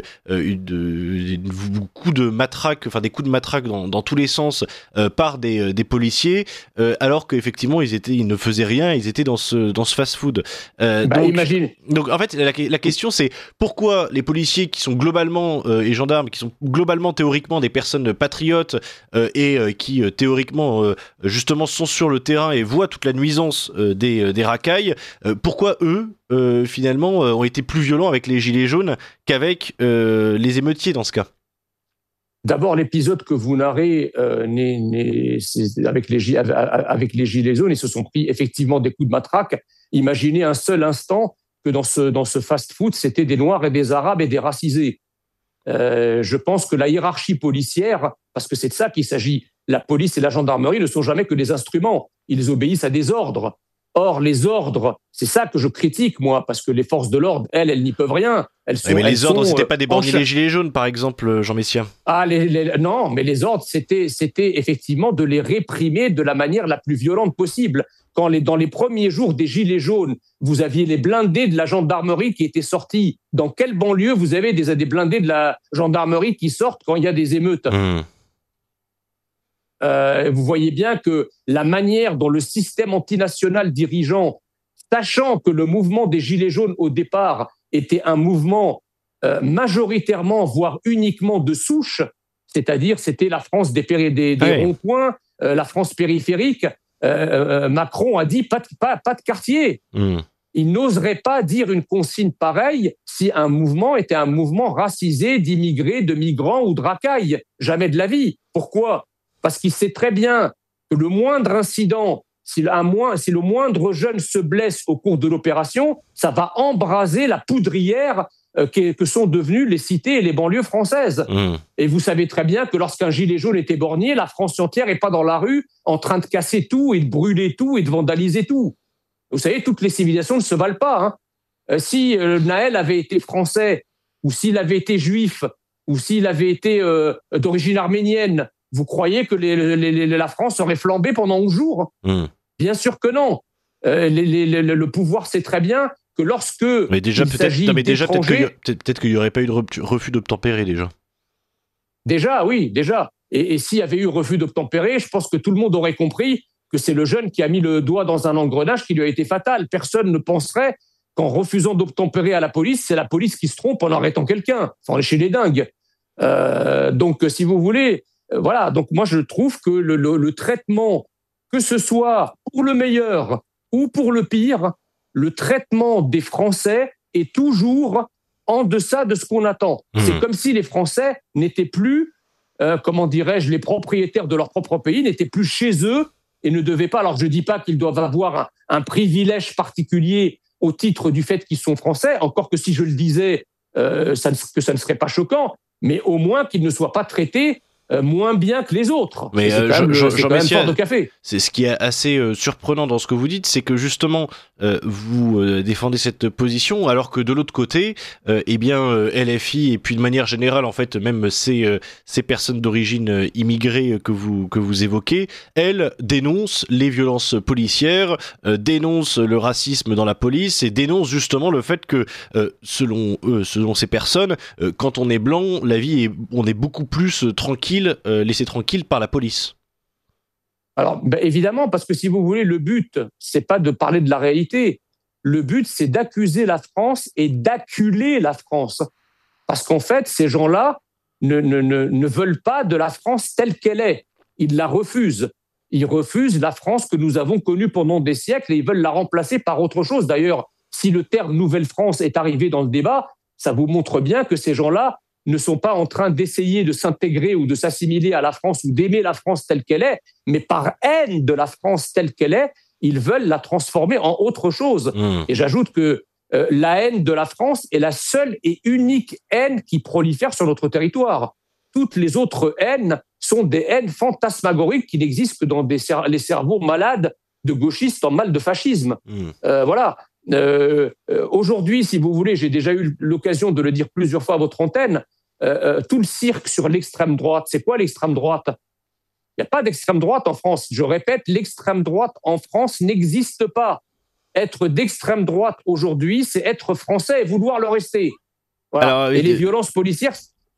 B: des coups de matraque dans tous les sens par des policiers, alors qu'effectivement ils ne faisaient rien, ils étaient dans ce fast-food.
E: Imagine.
B: Donc en fait la question c'est pourquoi les policiers qui sont globalement et gendarmes qui sont globalement théoriquement des personnes patriotes et qui théoriquement justement sont sur le terrain et voient toute la nuisance des racailles, pourquoi eux finalement ont été plus violents avec les gilets jaunes qu'avec les émeutiers dans ce cas?
E: D'abord, l'épisode que vous narrez avec les gilets jaunes, ils se sont pris effectivement des coups de matraque. Imaginez un seul instant que dans ce fast-food, c'était des Noirs et des Arabes et des racisés. Je pense que la hiérarchie policière, parce que c'est de ça qu'il s'agit, la police et la gendarmerie ne sont jamais que des instruments. Ils obéissent à des ordres. Or, les ordres, c'est ça que je critique, moi, parce que les forces de l'ordre, elles n'y peuvent rien.
B: Mais les ordres, c'était pas des bandits les gilets jaunes, par exemple, Jean Messia.
E: Non, mais les ordres, c'était effectivement de les réprimer de la manière la plus violente possible. Dans les premiers jours des gilets jaunes, vous aviez les blindés de la gendarmerie qui étaient sortis. Dans quelle banlieue vous avez des blindés de la gendarmerie qui sortent quand il y a des émeutes ? Vous voyez bien que la manière dont le système antinational dirigeant, sachant que le mouvement des Gilets jaunes au départ était un mouvement majoritairement, voire uniquement de souche, c'est-à-dire c'était la France des ronds-points, la France périphérique, Macron a dit pas de quartier. Il n'oserait pas dire une consigne pareille si un mouvement était un mouvement racisé d'immigrés, de migrants ou de racailles. Jamais de la vie. Pourquoi ? Parce qu'il sait très bien que le moindre incident, si le moindre jeune se blesse au cours de l'opération, ça va embraser la poudrière que sont devenues les cités et les banlieues françaises. Et vous savez très bien que lorsqu'un gilet jaune est éborgné, la France entière n'est pas dans la rue en train de casser tout et de brûler tout et de vandaliser tout. Vous savez, toutes les civilisations ne se valent pas. Si Naël avait été français, ou s'il avait été juif, ou s'il avait été d'origine arménienne, vous croyez que la France aurait flambé pendant 11 jours ? Bien sûr que non. Le pouvoir sait très bien que lorsque
B: mais déjà, peut-être qu'il n'y aurait pas eu de refus d'obtempérer déjà.
E: Déjà, oui, déjà. Et s'il y avait eu refus d'obtempérer, je pense que tout le monde aurait compris que c'est le jeune qui a mis le doigt dans un engrenage qui lui a été fatal. Personne ne penserait qu'en refusant d'obtempérer à la police, c'est la police qui se trompe en arrêtant quelqu'un. Enfin, on est chez les dingues. Donc, si vous voulez, voilà. Donc, moi, je trouve que le traitement, que ce soit pour le meilleur ou pour le pire, le traitement des Français est toujours en deçà de ce qu'on attend. C'est comme si les Français n'étaient plus, les propriétaires de leur propre pays, n'étaient plus chez eux et ne devaient pas. Alors, je ne dis pas qu'ils doivent avoir un privilège particulier au titre du fait qu'ils sont Français, encore que si je le disais, ça ne serait pas choquant, mais au moins qu'ils ne soient pas traités moins bien que les autres.
B: Mais
E: c'est quand même fort de café.
B: C'est ce qui est assez surprenant dans ce que vous dites, c'est que justement vous défendez cette position alors que de l'autre côté, LFI et puis de manière générale en fait même ces personnes d'origine immigrée que vous évoquez, elles dénoncent les violences policières, dénoncent le racisme dans la police et dénoncent justement le fait que selon ces personnes, quand on est blanc, on est beaucoup plus tranquille, laissé tranquille par la police.
E: Alors, évidemment, parce que si vous voulez, le but, c'est pas de parler de la réalité. Le but, c'est d'accuser la France et d'acculer la France. Parce qu'en fait, ces gens-là ne veulent pas de la France telle qu'elle est. Ils la refusent. Ils refusent la France que nous avons connue pendant des siècles et ils veulent la remplacer par autre chose. D'ailleurs, si le terme Nouvelle-France est arrivé dans le débat, ça vous montre bien que ces gens-là ne sont pas en train d'essayer de s'intégrer ou de s'assimiler à la France ou d'aimer la France telle qu'elle est, mais par haine de la France telle qu'elle est, ils veulent la transformer en autre chose. Et j'ajoute que la haine de la France est la seule et unique haine qui prolifère sur notre territoire. Toutes les autres haines sont des haines fantasmagoriques qui n'existent que dans les cerveaux malades de gauchistes en mal de fascisme. Voilà. Aujourd'hui, si vous voulez, j'ai déjà eu l'occasion de le dire plusieurs fois à votre antenne, tout le cirque sur l'extrême droite, c'est quoi l'extrême droite ? Il n'y a pas d'extrême droite en France. Je répète, l'extrême droite en France n'existe pas. Être d'extrême droite aujourd'hui, c'est être français et vouloir le rester. Voilà. Alors, et les violences policières,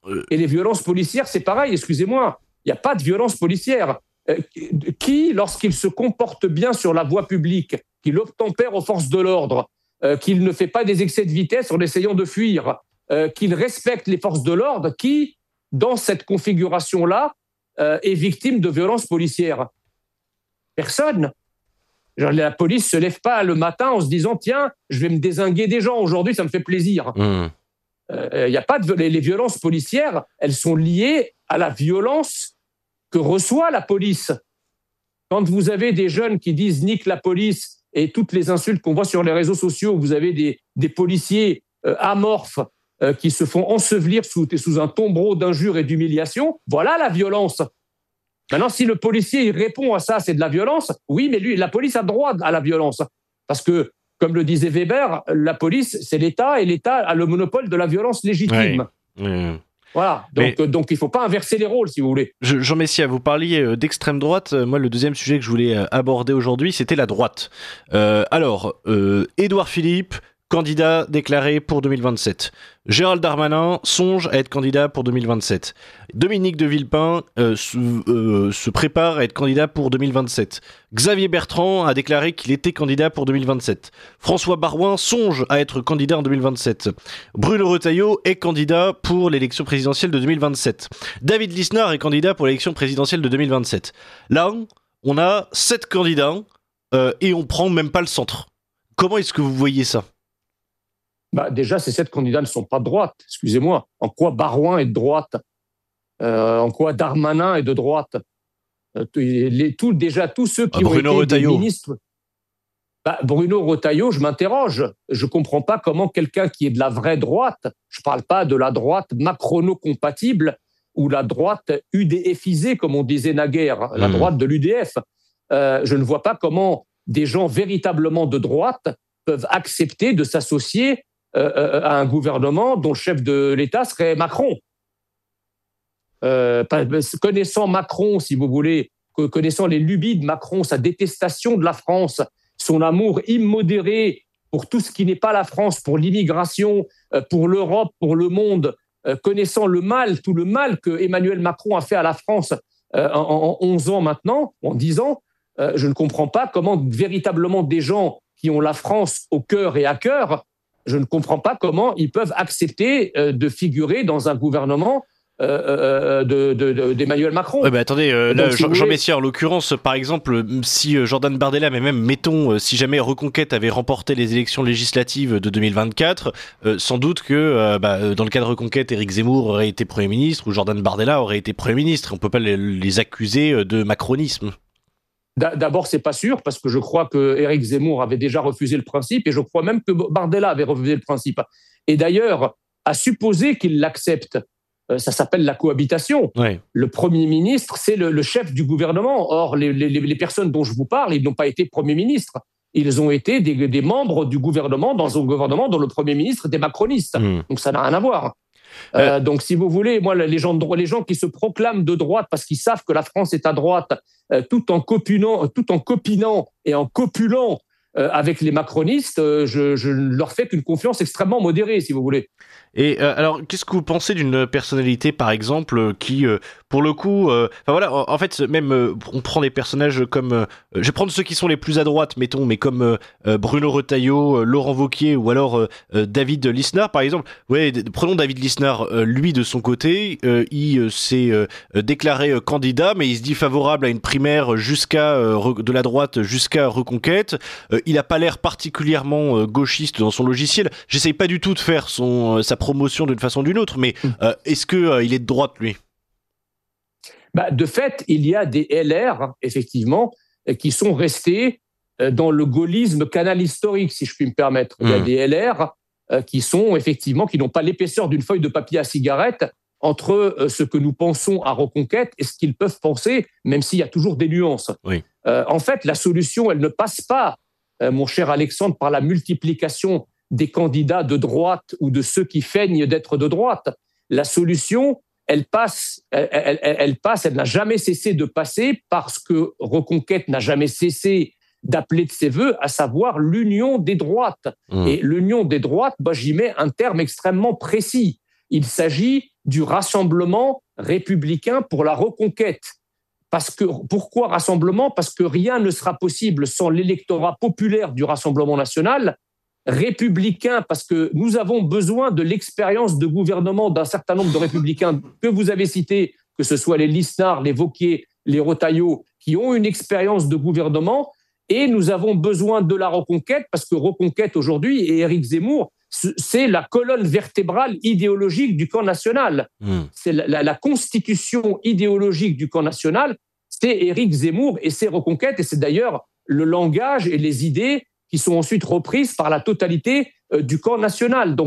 E: c'est pareil, excusez-moi. Il n'y a pas de violence policière. Qui, lorsqu'il se comporte bien sur la voie publique, qu'il obtempère aux forces de l'ordre, qu'il ne fait pas des excès de vitesse en essayant de fuir, qu'il respecte les forces de l'ordre, qui, dans cette configuration-là, est victime de violences policières ? Personne. Genre, la police ne se lève pas le matin en se disant « Tiens, je vais me dézinguer des gens aujourd'hui, ça me fait plaisir ». Y a pas les violences policières, elles sont liées à la violence que reçoit la police. Quand vous avez des jeunes qui disent « nique la police » et toutes les insultes qu'on voit sur les réseaux sociaux, vous avez des policiers amorphes qui se font ensevelir sous un tombereau d'injures et d'humiliation, voilà la violence. Maintenant, si le policier il répond à ça, c'est de la violence, oui, mais la police a droit à la violence. Parce que, comme le disait Weber, la police, c'est l'État, et l'État a le monopole de la violence légitime. Voilà, donc il ne faut pas inverser les rôles, si vous voulez.
B: Jean Messia, vous parliez d'extrême droite. Moi, le deuxième sujet que je voulais aborder aujourd'hui, c'était la droite. Édouard Philippe, candidat déclaré pour 2027. Gérald Darmanin songe à être candidat pour 2027. Dominique de Villepin se prépare à être candidat pour 2027. Xavier Bertrand a déclaré qu'il était candidat pour 2027. François Baroin songe à être candidat en 2027. Bruno Retailleau est candidat pour l'élection présidentielle de 2027. David Lisnard est candidat pour l'élection présidentielle de 2027. Là, on a 7 candidats et on prend même pas le centre. Comment est-ce que vous voyez ça ?
E: Déjà, ces 7 candidats ne sont pas de droite, excusez-moi. En quoi Baroin est de droite ? En quoi Darmanin est de droite ? Tous ceux qui
B: Bruno
E: ont été
B: Retailleau.
E: des ministres... Bruno Retailleau, je m'interroge. Je ne comprends pas comment quelqu'un qui est de la vraie droite, je ne parle pas de la droite macrono-compatible ou la droite UDFisée, comme on disait naguère, la droite de l'UDF. Je ne vois pas comment des gens véritablement de droite peuvent accepter de s'associer à un gouvernement dont le chef de l'État serait Macron. Connaissant Macron, si vous voulez, connaissant les lubies de Macron, sa détestation de la France, son amour immodéré pour tout ce qui n'est pas la France, pour l'immigration, pour l'Europe, pour le monde, connaissant tout le mal que Emmanuel Macron a fait à la France en 11 ans maintenant, en 10 ans, je ne comprends pas comment véritablement des gens qui ont la France au cœur et à cœur, je ne comprends pas comment ils peuvent accepter de figurer dans un gouvernement d'Emmanuel Macron.
B: Attendez, là, Jean Messia, en l'occurrence, par exemple, si Jordan Bardella, mais même, mettons, si jamais Reconquête avait remporté les élections législatives de 2024, sans doute que dans le cas de Reconquête, Éric Zemmour aurait été Premier ministre ou Jordan Bardella aurait été Premier ministre. On ne peut pas les accuser de macronisme.
E: D'abord, c'est pas sûr, parce que je crois que Éric Zemmour avait déjà refusé le principe, et je crois même que Bardella avait refusé le principe. Et d'ailleurs, à supposer qu'il l'accepte, ça s'appelle la cohabitation. Ouais. Le Premier ministre, c'est le chef du gouvernement. Or, les personnes dont je vous parle, ils n'ont pas été Premier ministre. Ils ont été des membres du gouvernement, dans un gouvernement dont le Premier ministre était macroniste. Donc, ça n'a rien à voir. Donc, si vous voulez, moi, les gens qui se proclament de droite parce qu'ils savent que la France est à droite, tout en copinant et en copulant avec les macronistes, je ne leur fais qu'une confiance extrêmement modérée, si vous voulez.
B: Et alors, qu'est-ce que vous pensez d'une personnalité, par exemple, qui, pour le coup, en fait, même on prend des personnages comme, je vais prendre ceux qui sont les plus à droite, mettons, mais comme Bruno Retailleau, Laurent Wauquiez ou alors David Lisnard, par exemple. Ouais, prenons David Lisnard, lui de son côté, il s'est déclaré candidat, mais il se dit favorable à une primaire de la droite jusqu'à Reconquête. Il a pas l'air particulièrement gauchiste dans son logiciel. J'essaye pas du tout de faire sa promotion d'une façon ou d'une autre, mais est-ce qu'il est de droite, lui ?
E: De fait, il y a des LR, effectivement, qui sont restés dans le gaullisme canal historique, si je puis me permettre. Il y a des LR qui n'ont pas l'épaisseur d'une feuille de papier à cigarette entre ce que nous pensons à Reconquête et ce qu'ils peuvent penser, même s'il y a toujours des nuances. Oui. En fait, la solution, elle ne passe pas, mon cher Alexandre, par la multiplication des candidats de droite ou de ceux qui feignent d'être de droite. La solution, elle n'a jamais cessé de passer parce que Reconquête n'a jamais cessé d'appeler de ses voeux, à savoir l'union des droites. Et l'union des droites, j'y mets un terme extrêmement précis. Il s'agit du rassemblement républicain pour la Reconquête. Pourquoi rassemblement ? Parce que rien ne sera possible sans l'électorat populaire du Rassemblement national. Républicain, parce que nous avons besoin de l'expérience de gouvernement d'un certain nombre de républicains que vous avez cités, que ce soit les Lisnard, les Wauquiez, les Retailleau, qui ont une expérience de gouvernement, et nous avons besoin de la Reconquête, parce que Reconquête aujourd'hui, et Éric Zemmour, c'est la colonne vertébrale idéologique du camp national. C'est la constitution idéologique du camp national, c'est Éric Zemmour et c'est Reconquête, et c'est d'ailleurs le langage et les idées qui sont ensuite reprises par la totalité du camp national. Donc,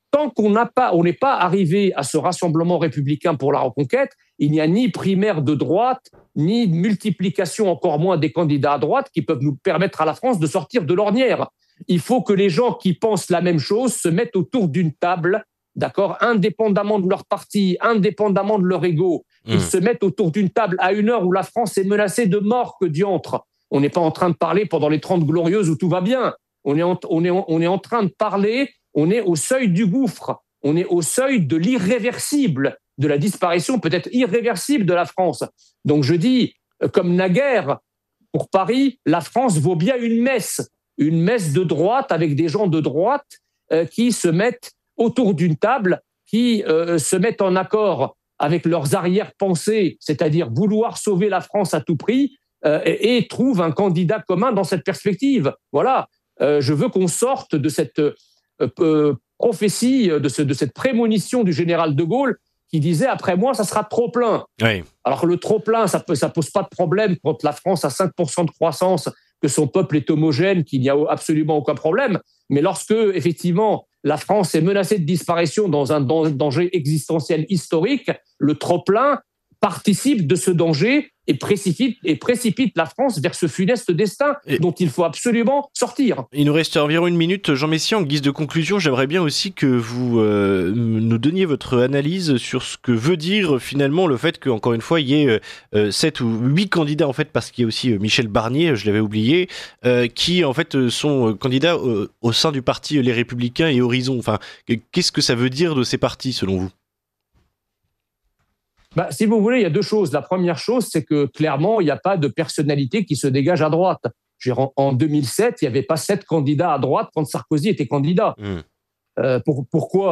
E: tant qu'on n'est pas arrivé à ce rassemblement républicain pour la reconquête, il n'y a ni primaire de droite, ni multiplication, encore moins des candidats à droite qui peuvent nous permettre à la France de sortir de l'ornière. Il faut que les gens qui pensent la même chose se mettent autour d'une table, d'accord, indépendamment de leur parti, indépendamment de leur ego. Ils se mettent autour d'une table à une heure où la France est menacée de mort, que diantre. On n'est pas en train de parler pendant les 30 glorieuses où tout va bien. On est en train de parler, on est au seuil du gouffre, on est au seuil de l'irréversible, de la disparition peut-être irréversible de la France. Donc je dis, comme naguère, pour Paris, la France vaut bien une messe de droite avec des gens de droite qui se mettent autour d'une table, qui se mettent en accord avec leurs arrière-pensées, c'est-à-dire vouloir sauver la France à tout prix, et trouvent un candidat commun dans cette perspective. Voilà, je veux qu'on sorte de cette prophétie, de cette prémonition du général de Gaulle qui disait « après moi, ça sera trop plein ».
B: Oui.
E: Alors le trop plein, ça pose pas de problème quand la France a 5% de croissance, que son peuple est homogène, qu'il n'y a absolument aucun problème. Mais lorsque, effectivement, la France est menacée de disparition dans un danger existentiel historique, le trop plein participe de ce danger et précipite la France vers ce funeste destin dont il faut absolument sortir.
B: Il nous reste environ une minute. Jean Messier, en guise de conclusion, j'aimerais bien aussi que vous nous donniez votre analyse sur ce que veut dire finalement le fait qu'encore une fois, il y ait 7 ou 8 candidats, en fait, parce qu'il y a aussi Michel Barnier, je l'avais oublié, qui en fait sont candidats au sein du parti Les Républicains et Horizon. Enfin, qu'est-ce que ça veut dire de ces partis, selon vous ?
E: Si vous voulez, il y a deux choses. La première chose, c'est que clairement, il n'y a pas de personnalité qui se dégage à droite. En 2007, il n'y avait pas 7 candidats à droite quand Sarkozy était candidat. Pourquoi ?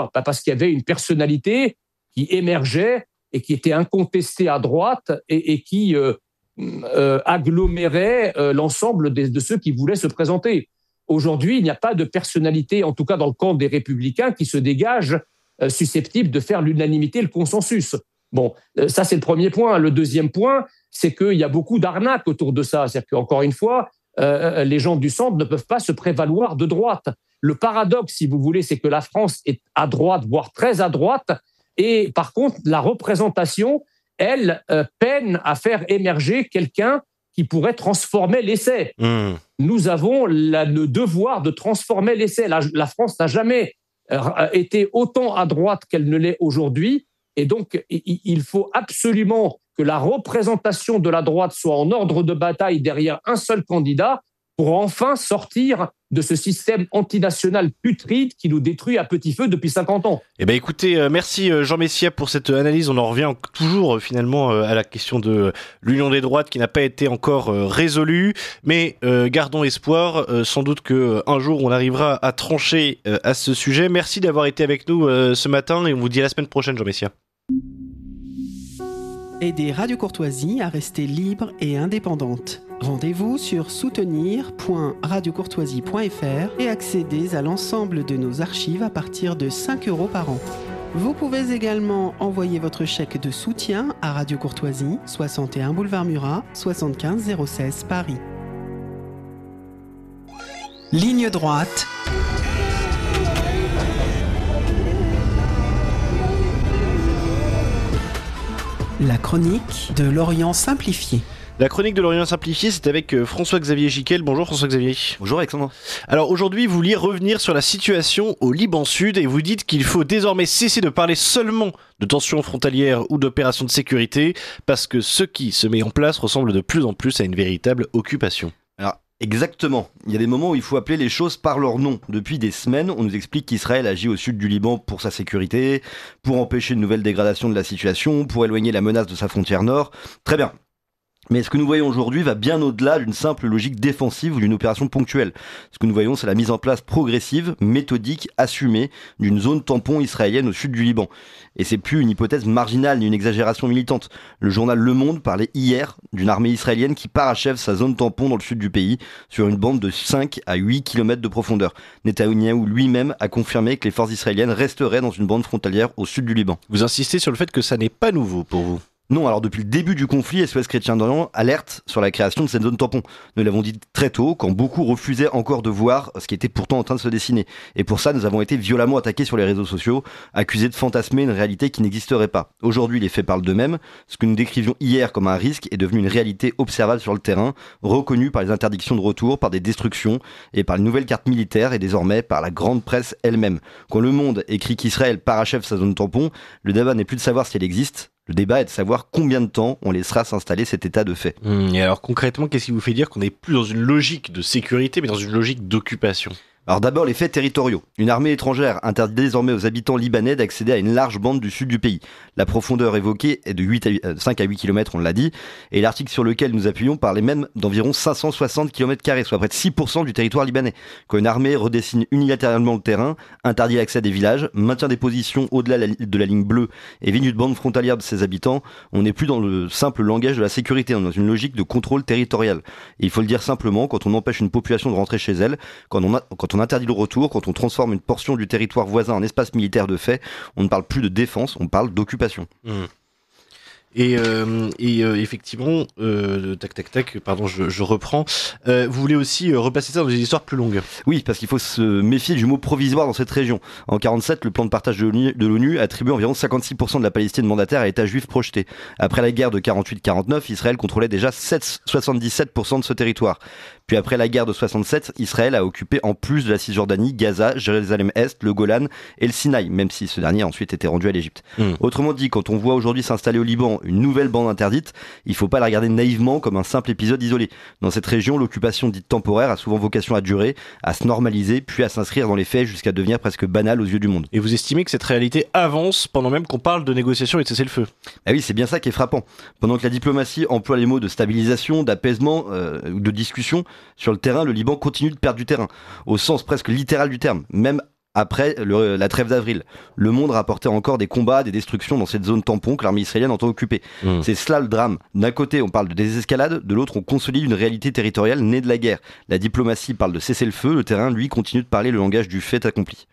E: Parce qu'il y avait une personnalité qui émergeait et qui était incontestée à droite et qui agglomérait l'ensemble de ceux qui voulaient se présenter. Aujourd'hui, il n'y a pas de personnalité, en tout cas dans le camp des Républicains, qui se dégage susceptible de faire l'unanimité, le consensus. Bon, ça c'est le premier point. Le deuxième point, c'est qu'il y a beaucoup d'arnaques autour de ça. C'est-à-dire qu'encore une fois, les gens du centre ne peuvent pas se prévaloir de droite. Le paradoxe, si vous voulez, c'est que la France est à droite, voire très à droite, et par contre, la représentation, elle, peine à faire émerger quelqu'un qui pourrait transformer l'essai. Nous avons le devoir de transformer l'essai. La France n'a jamais été autant à droite qu'elle ne l'est aujourd'hui. Et donc, il faut absolument que la représentation de la droite soit en ordre de bataille derrière un seul candidat pour enfin sortir de ce système antinational putride qui nous détruit à petit feu depuis 50 ans.
B: Eh ben écoutez, merci Jean Messia pour cette analyse. On en revient toujours finalement à la question de l'union des droites qui n'a pas été encore résolue, mais gardons espoir. Sans doute qu'un jour on arrivera à trancher à ce sujet. Merci d'avoir été avec nous ce matin et on vous dit à la semaine prochaine, Jean Messia.
A: Aidez Radio Courtoisie à rester libre et indépendante. Rendez-vous sur soutenir.radiocourtoisie.fr et accédez à l'ensemble de nos archives à partir de 5 € par an. Vous pouvez également envoyer votre chèque de soutien à Radio Courtoisie, 61 boulevard Murat, 75 016 Paris. Ligne droite. La chronique de l'Orient simplifié.
B: La chronique de l'Orient simplifié, c'est avec François-Xavier Giquel. Bonjour François-Xavier.
F: Bonjour Alexandre.
B: Alors aujourd'hui, vous vouliez revenir sur la situation au Liban Sud et vous dites qu'il faut désormais cesser de parler seulement de tensions frontalières ou d'opérations de sécurité parce que ce qui se met en place ressemble de plus en plus à une véritable occupation.
F: Alors exactement, il y a des moments où il faut appeler les choses par leur nom. Depuis des semaines, on nous explique qu'Israël agit au sud du Liban pour sa sécurité, pour empêcher une nouvelle dégradation de la situation, pour éloigner la menace de sa frontière nord. Très bien. Mais ce que nous voyons aujourd'hui va bien au-delà d'une simple logique défensive ou d'une opération ponctuelle. Ce que nous voyons, c'est la mise en place progressive, méthodique, assumée d'une zone tampon israélienne au sud du Liban. Et c'est plus une hypothèse marginale ni une exagération militante. Le journal Le Monde parlait hier d'une armée israélienne qui parachève sa zone tampon dans le sud du pays sur une bande de 5 à 8 km de profondeur. Netanyahou lui-même a confirmé que les forces israéliennes resteraient dans une bande frontalière au sud du Liban.
B: Vous insistez sur le fait que ça n'est pas nouveau pour vous ?
F: Non, alors depuis le début du conflit, SOS Chrétien d'Orient alerte sur la création de cette zone tampon. Nous l'avons dit très tôt, quand beaucoup refusaient encore de voir ce qui était pourtant en train de se dessiner. Et pour ça, nous avons été violemment attaqués sur les réseaux sociaux, accusés de fantasmer une réalité qui n'existerait pas. Aujourd'hui, les faits parlent d'eux-mêmes. Ce que nous décrivions hier comme un risque est devenu une réalité observable sur le terrain, reconnue par les interdictions de retour, par des destructions et par les nouvelles cartes militaires et désormais par la grande presse elle-même. Quand le Monde écrit qu'Israël parachève sa zone tampon, le débat n'est plus de savoir si elle existe. Le débat est de savoir combien de temps on laissera s'installer cet état de fait.
B: Et alors concrètement, qu'est-ce qui vous fait dire qu'on n'est plus dans une logique de sécurité, mais dans une logique d'occupation ?
F: Alors d'abord les faits territoriaux. Une armée étrangère interdit désormais aux habitants libanais d'accéder à une large bande du sud du pays. La profondeur évoquée est de 5 à 8 km, on l'a dit, et l'article sur lequel nous appuyons parlait même d'environ 560 km², soit près de 6% du territoire libanais. Quand une armée redessine unilatéralement le terrain, interdit l'accès à des villages, maintient des positions au-delà de la ligne bleue et vit une bande frontalière de ses habitants, on n'est plus dans le simple langage de la sécurité, on est dans une logique de contrôle territorial. Et il faut le dire simplement, quand on empêche une population de rentrer chez elle, quand on interdit le retour, quand on transforme une portion du territoire voisin en espace militaire de fait, on ne parle plus de défense, on parle d'occupation.
B: Et effectivement, pardon, je reprends. Vous voulez aussi repasser ça dans des histoires plus longues.
F: Oui, parce qu'il faut se méfier du mot provisoire dans cette région. En 47, le plan de partage de l'ONU attribue environ 56% de la Palestine mandataire à l'État juif projeté. Après la guerre de 48-49, Israël contrôlait déjà 77% de ce territoire. Puis après la guerre de 67, Israël a occupé en plus de la Cisjordanie, Gaza, Jérusalem-Est, le Golan et le Sinaï, même si ce dernier a ensuite été rendu à l'Égypte. Autrement dit, quand on voit aujourd'hui s'installer au Liban une nouvelle bande interdite, il ne faut pas la regarder naïvement comme un simple épisode isolé. Dans cette région, l'occupation dite temporaire a souvent vocation à durer, à se normaliser, puis à s'inscrire dans les faits jusqu'à devenir presque banale aux yeux du monde.
B: Et vous estimez que cette réalité avance pendant même qu'on parle de négociations et de cessez-le-feu ?
F: Ah oui, c'est bien ça qui est frappant. Pendant que la diplomatie emploie les mots de stabilisation, d'apaisement ou de discussion, sur le terrain, le Liban continue de perdre du terrain, au sens presque littéral du terme, même après la trêve d'avril. Le Monde rapportait encore des combats, des destructions dans cette zone tampon que l'armée israélienne entend occuper. C'est cela le drame. D'un côté, on parle de désescalade, de l'autre, on consolide une réalité territoriale née de la guerre. La diplomatie parle de cessez-le-feu, le terrain, lui, continue de parler le langage du fait accompli.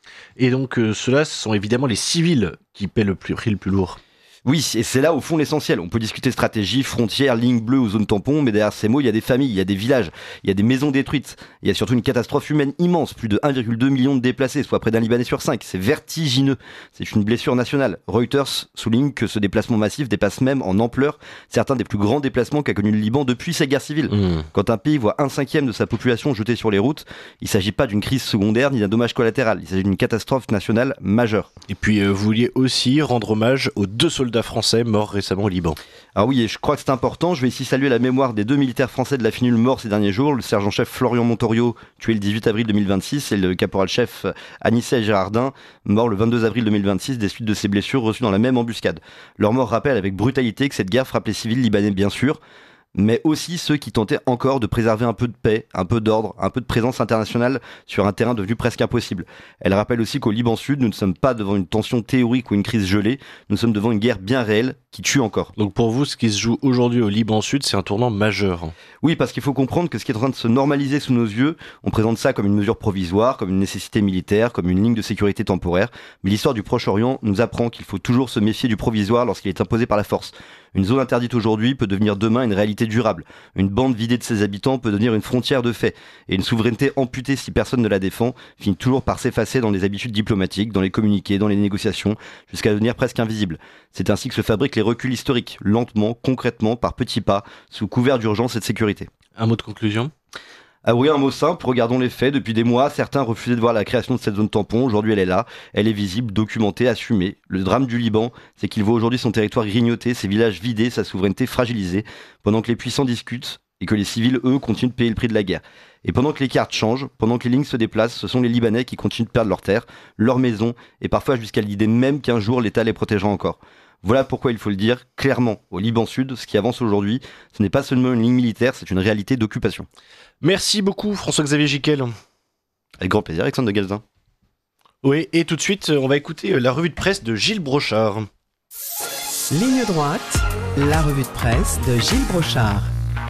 B: Et donc, ceux-là, ce sont évidemment les civils qui paient le prix le plus lourd.
F: Oui, et c'est là au fond l'essentiel. On peut discuter stratégie, frontières, lignes bleues ou zones tampons, mais derrière ces mots, il y a des familles, il y a des villages, il y a des maisons détruites. Il y a surtout une catastrophe humaine immense, plus de 1,2 million de déplacés, soit près d'un Libanais sur 5. C'est vertigineux. C'est une blessure nationale. Reuters souligne que ce déplacement massif dépasse même en ampleur certains des plus grands déplacements qu'a connu le Liban depuis sa guerre civile. Quand un pays voit 1/5 de sa population jetée sur les routes, il ne s'agit pas d'une crise secondaire ni d'un dommage collatéral. Il s'agit d'une catastrophe nationale majeure.
B: Et puis, vous vouliez aussi rendre hommage aux 2 soldats français morts récemment au Liban.
F: Ah oui, et je crois que c'est important. Je vais ici saluer la mémoire des 2 militaires français de la FNUL morts ces derniers jours, le sergent-chef Florian Montorio, tué le 18 avril 2026, et le caporal-chef Anissé Gérardin, mort le 22 avril 2026 des suites de ses blessures reçues dans la même embuscade. Leur mort rappelle avec brutalité que cette guerre frappe les civils libanais bien sûr, mais aussi ceux qui tentaient encore de préserver un peu de paix, un peu d'ordre, un peu de présence internationale sur un terrain devenu presque impossible. Elle rappelle aussi qu'au Liban Sud, nous ne sommes pas devant une tension théorique ou une crise gelée, nous sommes devant une guerre bien réelle qui tue encore.
B: Donc pour vous, ce qui se joue aujourd'hui au Liban Sud, c'est un tournant majeur.
F: Oui, parce qu'il faut comprendre que ce qui est en train de se normaliser sous nos yeux, on présente ça comme une mesure provisoire, comme une nécessité militaire, comme une ligne de sécurité temporaire, mais l'histoire du Proche-Orient nous apprend qu'il faut toujours se méfier du provisoire lorsqu'il est imposé par la force. Une zone interdite aujourd'hui peut devenir demain une réalité durable. Une bande vidée de ses habitants peut devenir une frontière de fait. Et une souveraineté amputée si personne ne la défend finit toujours par s'effacer dans les habitudes diplomatiques, dans les communiqués, dans les négociations, jusqu'à devenir presque invisible. C'est ainsi que se fabriquent les reculs historiques, lentement, concrètement, par petits pas, sous couvert d'urgence et de sécurité.
B: Un mot de conclusion ?
F: Ah oui, un mot simple, regardons les faits. Depuis des mois, certains refusaient de voir la création de cette zone tampon. Aujourd'hui, elle est là. Elle est visible, documentée, assumée. Le drame du Liban, c'est qu'il voit aujourd'hui son territoire grignoté, ses villages vidés, sa souveraineté fragilisée, pendant que les puissants discutent et que les civils, eux, continuent de payer le prix de la guerre. Et pendant que les cartes changent, pendant que les lignes se déplacent, ce sont les Libanais qui continuent de perdre leurs terres, leurs maisons, et parfois jusqu'à l'idée même qu'un jour l'État les protégera encore. Voilà pourquoi il faut le dire clairement, au Liban Sud, ce qui avance aujourd'hui, ce n'est pas seulement une ligne militaire, c'est une réalité d'occupation.
B: Merci beaucoup François-Xavier Giquel.
F: Avec grand plaisir, Alexandre de Galzin.
B: Oui, et tout de suite, on va écouter la revue de presse de Gilles Brochard.
A: Ligne droite, la revue de presse de Gilles Brochard.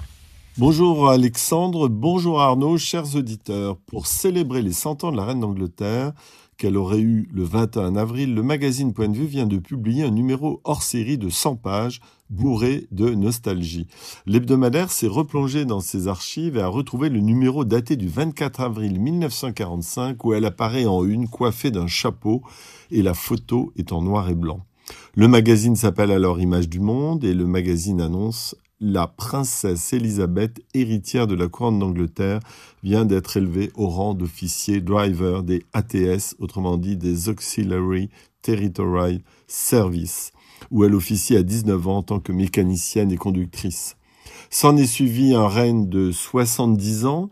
G: Bonjour Alexandre, bonjour Arnaud, chers auditeurs. Pour célébrer les 100 ans de la reine d'Angleterre, qu'elle aurait eu le 21 avril, le magazine Point de Vue vient de publier un numéro hors-série de 100 pages, bourré de nostalgie. L'hebdomadaire s'est replongé dans ses archives et a retrouvé le numéro daté du 24 avril 1945 où elle apparaît en une, coiffée d'un chapeau, et la photo est en noir et blanc. Le magazine s'appelle alors Images du Monde et le magazine annonce « La princesse Élisabeth, héritière de la couronne d'Angleterre, vient d'être élevée au rang d'officier driver des ATS, autrement dit des Auxiliary Territorial Service, où elle officie à 19 ans en tant que mécanicienne et conductrice. S'en est suivi un règne de 70 ans,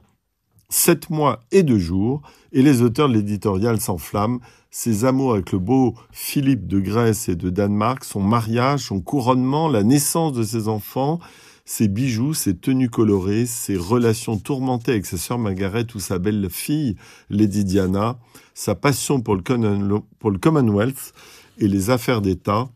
G: 7 mois et 2 jours, et les auteurs de l'éditorial s'enflamment. Ses amours avec le beau Philippe de Grèce et de Danemark, son mariage, son couronnement, la naissance de ses enfants, ses bijoux, ses tenues colorées, ses relations tourmentées avec sa sœur Margaret ou sa belle-fille Lady Diana, sa passion pour le Commonwealth et les affaires d'État,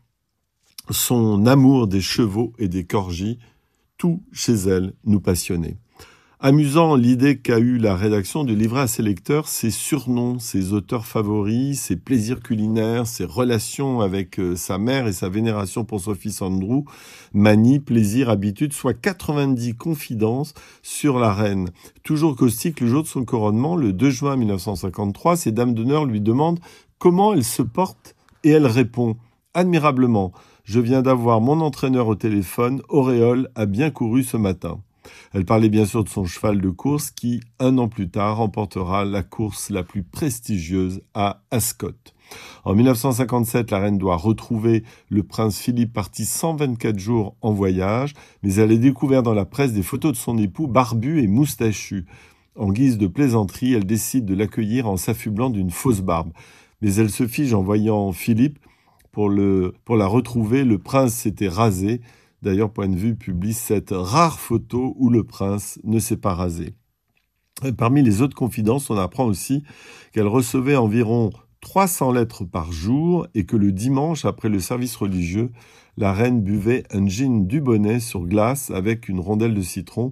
G: son amour des chevaux et des corgis, tout chez elle nous passionnait. Amusant l'idée qu'a eue la rédaction de livrer à ses lecteurs ses surnoms, ses auteurs favoris, ses plaisirs culinaires, ses relations avec sa mère et sa vénération pour son fils Andrew, manie, plaisir, habitude, soit 90 confidences sur la reine. Toujours caustique, le jour de son couronnement, le 2 juin 1953, ses dames d'honneur lui demandent comment elle se porte et elle répond « Admirablement, je viens d'avoir mon entraîneur au téléphone, Auréole a bien couru ce matin ». Elle parlait bien sûr de son cheval de course qui, 1 an plus tard, remportera la course la plus prestigieuse à Ascot. En 1957, la reine doit retrouver le prince Philippe parti 124 jours en voyage, mais elle a découvert dans la presse des photos de son époux barbu et moustachu. En guise de plaisanterie, elle décide de l'accueillir en s'affublant d'une fausse barbe. Mais elle se fige en voyant Philippe. Pour la retrouver, le prince s'était rasé. D'ailleurs, Point de Vue publie cette rare photo où le prince ne s'est pas rasé. Et parmi les autres confidences, on apprend aussi qu'elle recevait environ 300 lettres par jour et que le dimanche, après le service religieux, la reine buvait un gin Dubonnet sur glace avec une rondelle de citron,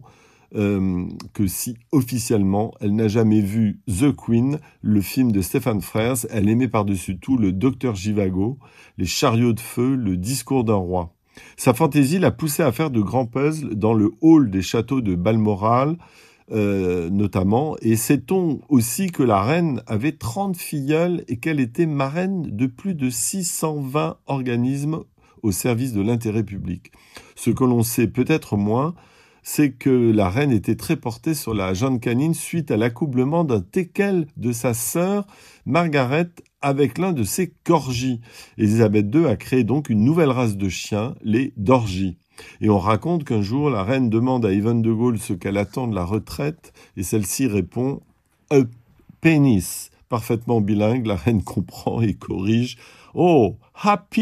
G: que si officiellement elle n'a jamais vu The Queen, le film de Stéphane Frears, elle aimait par-dessus tout le Docteur Zhivago, les chariots de feu, le discours d'un roi. Sa fantaisie l'a poussée à faire de grands puzzles dans le hall des châteaux de Balmoral, notamment. Et sait-on aussi que la reine avait 30 filleuls et qu'elle était marraine de plus de 620 organismes au service de l'intérêt public. Ce que l'on sait peut-être moins, c'est que la reine était très portée sur la jante canine suite à l'accouplement d'un teckel de sa sœur Margaret avec l'un de ses corgis. Élisabeth II a créé donc une nouvelle race de chiens, les dorgis. Et on raconte qu'un jour, la reine demande à Yvonne de Gaulle ce qu'elle attend de la retraite, et celle-ci répond « a penis ». Parfaitement bilingue, la reine comprend et corrige « oh, happiness ».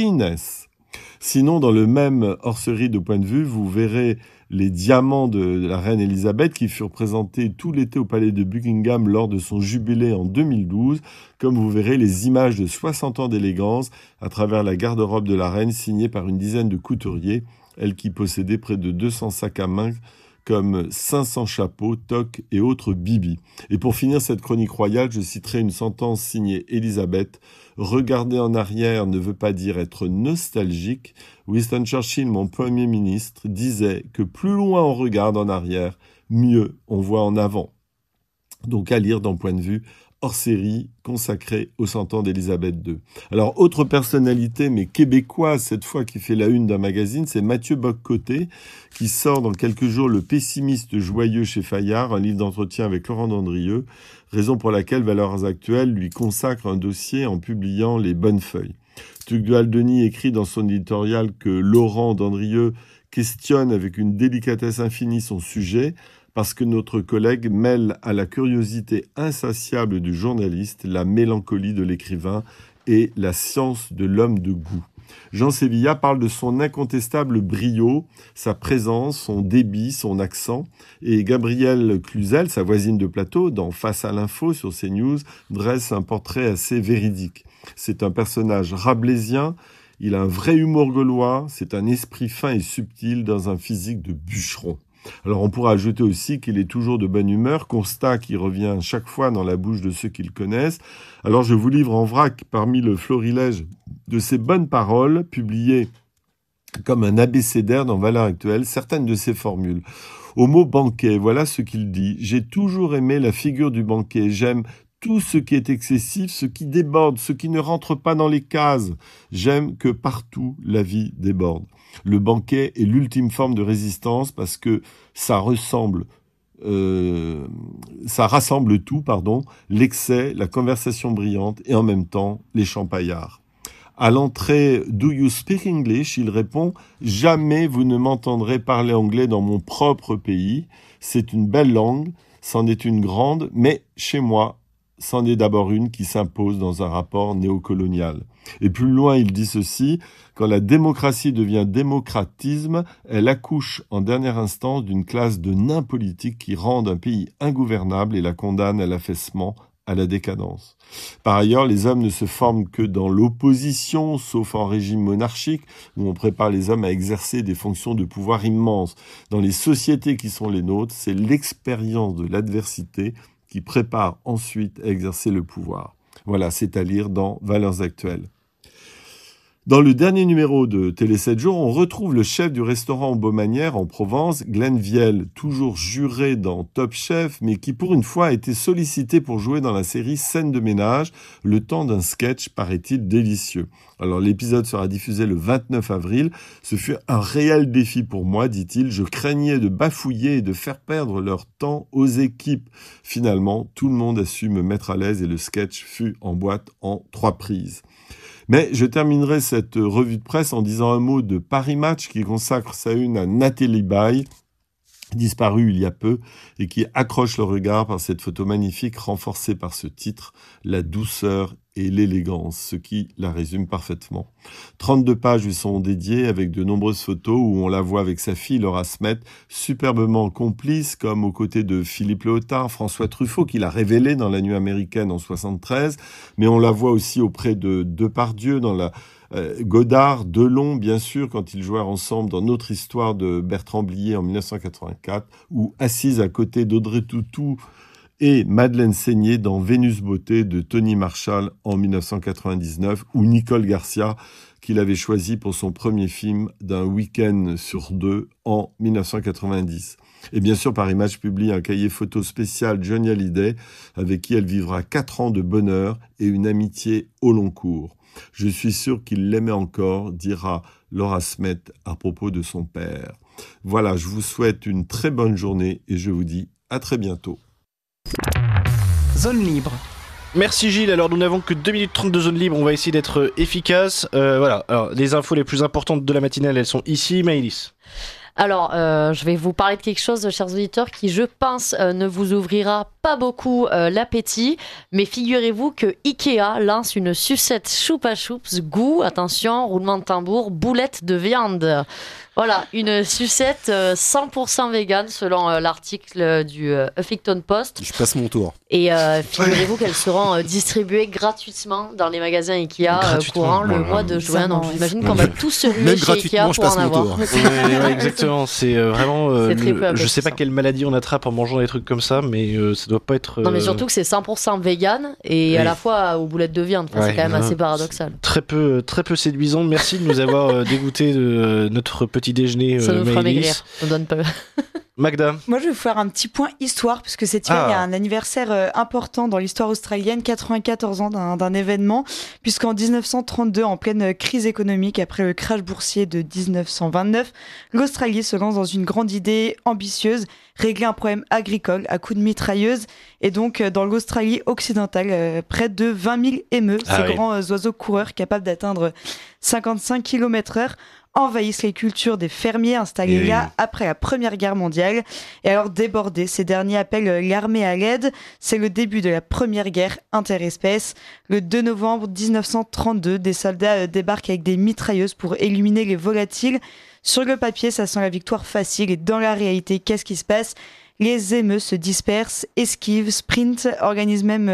G: Sinon, dans le même hors-série de Point de Vue, vous verrez les diamants de la reine Elisabeth qui furent présentés tout l'été au palais de Buckingham lors de son jubilé en 2012, comme vous verrez les images de 60 ans d'élégance à travers la garde-robe de la reine signée par une dizaine de couturiers, elle qui possédait près de 200 sacs à main comme 500 chapeaux, toques et autres bibis. Et pour finir cette chronique royale, je citerai une sentence signée Elisabeth. Regarder en arrière ne veut pas dire être nostalgique. Winston Churchill, mon premier ministre, disait que plus loin on regarde en arrière, mieux on voit en avant. Donc à lire dans Point de Vue, hors série consacrée aux 100 ans d'Elisabeth II. Alors, autre personnalité, mais québécoise cette fois, qui fait la une d'un magazine, c'est Mathieu Bock-Côté, qui sort dans quelques jours Le pessimiste joyeux chez Fayard, un livre d'entretien avec Laurent Dandrieux, raison pour laquelle Valeurs Actuelles lui consacre un dossier en publiant Les Bonnes Feuilles. Tugdual Denis écrit dans son éditorial que Laurent Dandrieux questionne avec une délicatesse infinie son sujet, parce que notre collègue mêle à la curiosité insatiable du journaliste la mélancolie de l'écrivain et la science de l'homme de goût. Jean Sévilla parle de son incontestable brio, sa présence, son débit, son accent, et Gabrielle Cluzel, sa voisine de plateau, dans Face à l'info sur CNews, dresse un portrait assez véridique. C'est un personnage rabelaisien, il a un vrai humour gaulois, c'est un esprit fin et subtil dans un physique de bûcheron. Alors on pourra ajouter aussi qu'il est toujours de bonne humeur, constat qui revient chaque fois dans la bouche de ceux qui le connaissent. Alors je vous livre en vrac parmi le florilège de ces bonnes paroles publiées comme un abécédaire dans Valeurs Actuelles, certaines de ces formules. Au mot banquet, voilà ce qu'il dit. « J'ai toujours aimé la figure du banquet. J'aime tout ce qui est excessif, ce qui déborde, ce qui ne rentre pas dans les cases. J'aime que partout la vie déborde. » Le banquet est l'ultime forme de résistance parce que ça rassemble tout, l'excès, la conversation brillante et en même temps les champaillards. À l'entrée « Do you speak English ?» il répond « Jamais vous ne m'entendrez parler anglais dans mon propre pays. C'est une belle langue, c'en est une grande, mais chez moi, c'en est d'abord une qui s'impose dans un rapport néocolonial. » Et plus loin, il dit ceci « Quand la démocratie devient démocratisme, elle accouche en dernière instance d'une classe de nains politiques qui rendent un pays ingouvernable et la condamne à l'affaissement, à la décadence. » Par ailleurs, les hommes ne se forment que dans l'opposition, sauf en régime monarchique, où on prépare les hommes à exercer des fonctions de pouvoir immenses. Dans les sociétés qui sont les nôtres, c'est l'expérience de l'adversité qui prépare ensuite à exercer le pouvoir. Voilà, c'est à lire dans Valeurs Actuelles. Dans le dernier numéro de Télé 7 jours, on retrouve le chef du restaurant Beaumanière en Provence, Glenn Vielle, toujours juré dans Top Chef, mais qui pour une fois a été sollicité pour jouer dans la série Scène de ménage, le temps d'un sketch, paraît-il, délicieux. Alors l'épisode sera diffusé le 29 avril. Ce fut un réel défi pour moi, dit-il. Je craignais de bafouiller et de faire perdre leur temps aux équipes. Finalement, tout le monde a su me mettre à l'aise et le sketch fut en boîte en 3 prises. Mais je terminerai cette revue de presse en disant un mot de Paris Match qui consacre sa une à Nathalie Baye, disparue il y a peu, et qui accroche le regard par cette photo magnifique renforcée par ce titre, la douceur et l'élégance, ce qui la résume parfaitement. 32 pages lui sont dédiées avec de nombreuses photos où on la voit avec sa fille Laura Smet, superbement complice, comme aux côtés de Philippe Léotard, François Truffaut, qui l'a révélé dans La Nuit américaine en 73, mais on la voit aussi auprès de Depardieu dans la Godard, Delon, bien sûr, quand ils jouèrent ensemble dans Notre histoire de Bertrand Blier en 1984, ou assise à côté d'Audrey Tautou et Madeleine Seigné dans Vénus Beauté de Tony Marshall en 1999, ou Nicole Garcia, qu'il avait choisi pour son premier film d'un week-end sur 2 en 1990. Et bien sûr, Paris Match publie un cahier photo spécial Johnny Hallyday, avec qui elle vivra 4 ans de bonheur et une amitié au long cours. Je suis sûr qu'il l'aimait encore, dira Laura Smet à propos de son père. Voilà, je vous souhaite une très bonne journée et je vous dis à très bientôt.
A: Zone libre.
B: Merci Gilles, alors nous n'avons que 2 minutes 30 de zone libre, on va essayer d'être efficace. Voilà, alors les infos les plus importantes de la matinale, elles sont ici, Maëlys.
H: Alors, je vais vous parler de quelque chose, chers auditeurs, qui, je pense, ne vous ouvrira pas beaucoup l'appétit. Mais figurez-vous que Ikea lance une sucette Choupa Choups goût, attention, roulement de tambour, boulette de viande. Voilà, une sucette 100% vegan selon l'article du Huffington Post.
I: Je passe mon tour.
H: Et figurez-vous qu'elles seront distribuées gratuitement dans les magasins Ikea courant le mois de juin. Donc j'imagine qu'on va tous se ruer chez Ikea pour en avoir.
B: Ouais, exactement, c'est vraiment...
H: c'est
B: je sais pas quelle maladie on attrape en mangeant des trucs comme ça, mais ça doit pas être...
H: Non mais surtout que c'est 100% vegan et à la fois aux boulettes de viande. Enfin, c'est quand même assez paradoxal.
B: Très peu séduisant. Merci de nous avoir dégoûté de notre petit déjeuner.
H: Ça nous fera maigrir. On donne pas...
B: Magda.
D: Moi, je vais vous faire un petit point histoire, puisque cette fois, il y a un anniversaire important dans l'histoire australienne, 94 ans d'un événement, puisqu'en 1932, en pleine crise économique, après le crash boursier de 1929, l'Australie se lance dans une grande idée ambitieuse, régler un problème agricole à coups de mitrailleuse. Et donc, dans l'Australie occidentale, près de 20 000 émeus, grands oiseaux coureurs capables d'atteindre 55 km/h, envahissent les cultures des fermiers installés là après la Première Guerre mondiale. Et alors débordés, ces derniers appellent l'armée à l'aide. C'est le début de la Première Guerre interespèces. Le 2 novembre 1932, des soldats débarquent avec des mitrailleuses pour éliminer les volatiles. Sur le papier, ça sent la victoire facile. Et dans la réalité, qu'est-ce qui se passe ? Les émeutes se dispersent, esquivent, sprintent, organisent même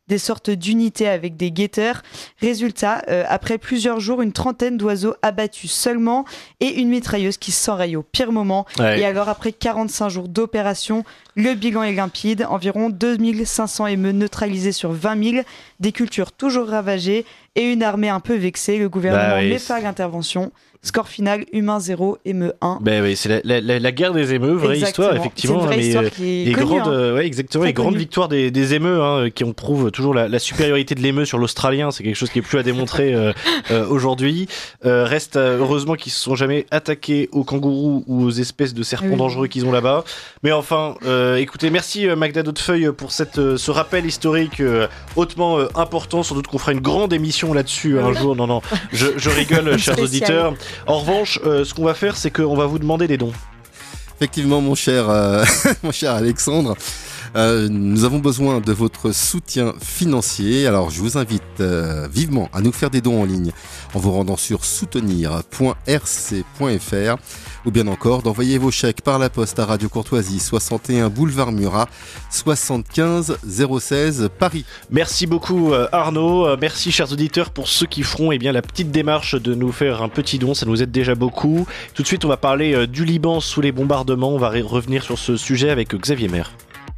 D: des sortes d'unités avec des guetteurs. Résultat, après plusieurs jours, une trentaine d'oiseaux abattus seulement et une mitrailleuse qui s'enraye au pire moment.
B: Ouais.
D: Et alors, après 45 jours d'opération, le bilan est limpide. Environ 2500 émeutes neutralisées sur 20 000, des cultures toujours ravagées et une armée un peu vexée. Le gouvernement met fin à l'intervention. Score final, humain 0, émeu 1.
B: Ben oui, c'est la guerre des émeux, vraie histoire, effectivement.
D: C'est une vraie histoire qui est connue.
B: Exactement, les grandes victoires des émeux, qui prouvent toujours la supériorité de l'émeu sur l'australien. C'est quelque chose qui est plus à démontrer aujourd'hui. Reste heureusement qu'ils se sont jamais attaqués aux kangourous ou aux espèces de serpents dangereux qu'ils ont là-bas. Mais enfin, écoutez, merci Magda Hautefeuille pour ce rappel historique hautement important. Sans doute qu'on fera une grande émission là-dessus un jour. Non, je rigole, chers auditeurs. En revanche, ce qu'on va faire, c'est qu'on va vous demander des dons.
I: Effectivement, mon cher Alexandre, nous avons besoin de votre soutien financier. Alors, je vous invite vivement à nous faire des dons en ligne en vous rendant sur soutenir.rc.fr ou bien encore d'envoyer vos chèques par la poste à Radio Courtoisie, 61 boulevard Murat, 75 016 Paris.
B: Merci beaucoup Arnaud, merci chers auditeurs pour ceux qui feront la petite démarche de nous faire un petit don, ça nous aide déjà beaucoup. Tout de suite on va parler du Liban sous les bombardements, on va revenir sur ce sujet avec Xavier Maire.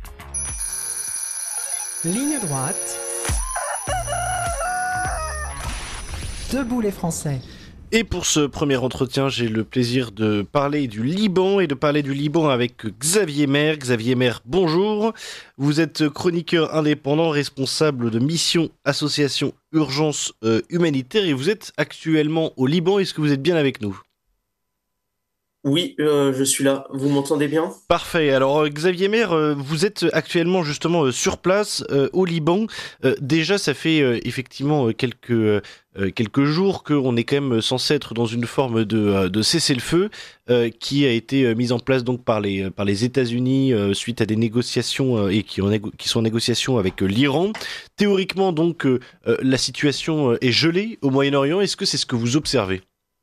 A: Ligne droite. Debout les Français.
B: Et pour ce premier entretien, j'ai le plaisir de parler du Liban et de parler du Liban avec Xavier Maire. Xavier Maire, bonjour. Vous êtes chroniqueur indépendant, responsable de mission association urgence humanitaire et vous êtes actuellement au Liban. Est-ce que vous êtes bien avec nous ?
J: Oui, je suis là. Vous m'entendez bien ?
B: Parfait. Alors Xavier Maire, vous êtes actuellement justement sur place au Liban. Déjà, ça fait effectivement quelques jours qu'on est quand même censé être dans une forme de cessez-le-feu qui a été mise en place donc par les États-Unis suite à des négociations et qui sont en négociation avec l'Iran. Théoriquement donc la situation est gelée au Moyen-Orient. Est-ce que c'est ce que vous observez ?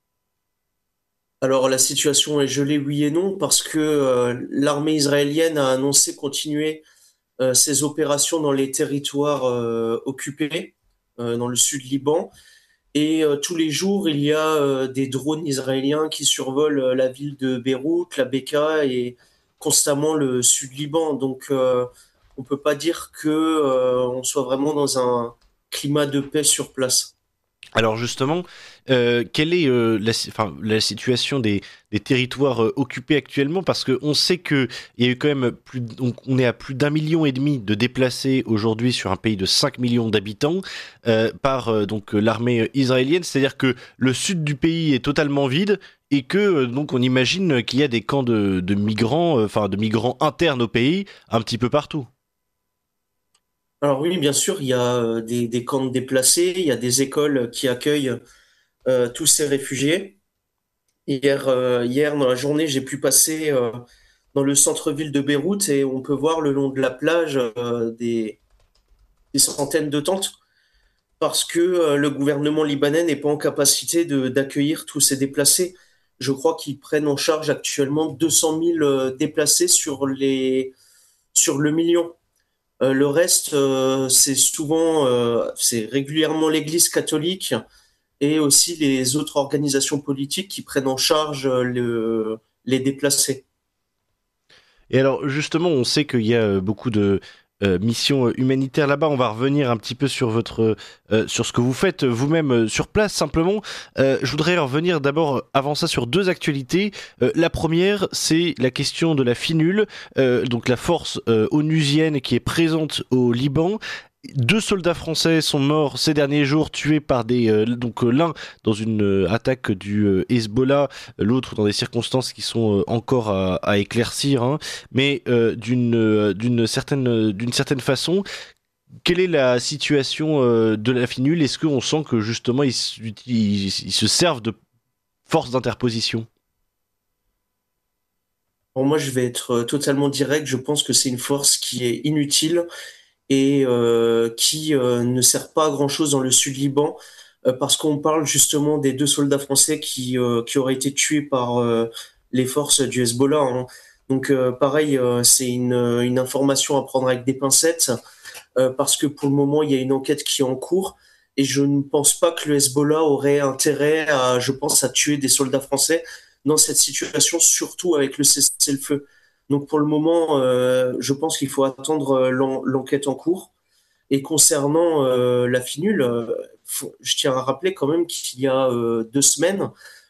J: Alors la situation est gelée, oui et non, parce que l'armée israélienne a annoncé continuer ses opérations dans les territoires occupés, dans le sud Liban. Et tous les jours, il y a des drones israéliens qui survolent la ville de Beyrouth, la Beka et constamment le sud Liban. Donc on peut pas dire que on soit vraiment dans un climat de paix sur place.
B: Alors justement, quelle est la situation des territoires occupés actuellement ? Parce qu'on sait qu'il y a eu quand même on est à plus d'1,5 million de déplacés aujourd'hui sur un pays de 5 millions d'habitants par donc l'armée israélienne. C'est-à-dire que le sud du pays est totalement vide et que donc on imagine qu'il y a des camps de migrants, de migrants internes au pays un petit peu partout.
J: Alors oui, bien sûr, il y a des camps de déplacés, il y a des écoles qui accueillent tous ces réfugiés. Hier, dans la journée, j'ai pu passer dans le centre-ville de Beyrouth et on peut voir le long de la plage des centaines de tentes parce que le gouvernement libanais n'est pas en capacité d'accueillir tous ces déplacés. Je crois qu'ils prennent en charge actuellement 200 000 déplacés sur le million. Le reste, c'est régulièrement l'Église catholique et aussi les autres organisations politiques qui prennent en charge les déplacés.
B: Et alors justement, on sait qu'il y a beaucoup de mission humanitaire là-bas. On va revenir un petit peu sur sur ce que vous faites vous-même sur place. Simplement, je voudrais revenir d'abord avant ça sur deux actualités. La première, c'est la question de la FINUL, donc la force onusienne qui est présente au Liban. 2 soldats français sont morts ces derniers jours, tués par l'un dans une attaque du Hezbollah, l'autre dans des circonstances qui sont encore à éclaircir, hein. Mais d'une certaine façon, quelle est la situation de la FINUL ? Est-ce qu'on sent que justement ils se servent de force d'interposition ?
J: Bon, moi, je vais être totalement direct. Je pense que c'est une force qui est inutile et qui ne sert pas à grand-chose dans le sud Liban, parce qu'on parle justement des 2 soldats français qui auraient été tués par les forces du Hezbollah, hein. Donc pareil, c'est une information à prendre avec des pincettes. parce que pour le moment, il y a une enquête qui est en cours. Et je ne pense pas que le Hezbollah aurait intérêt à tuer des soldats français dans cette situation, surtout avec le cessez-le-feu. Donc pour le moment, je pense qu'il faut attendre l'enquête en cours. Et concernant la FINUL, je tiens à rappeler quand même qu'il y a 2 semaines,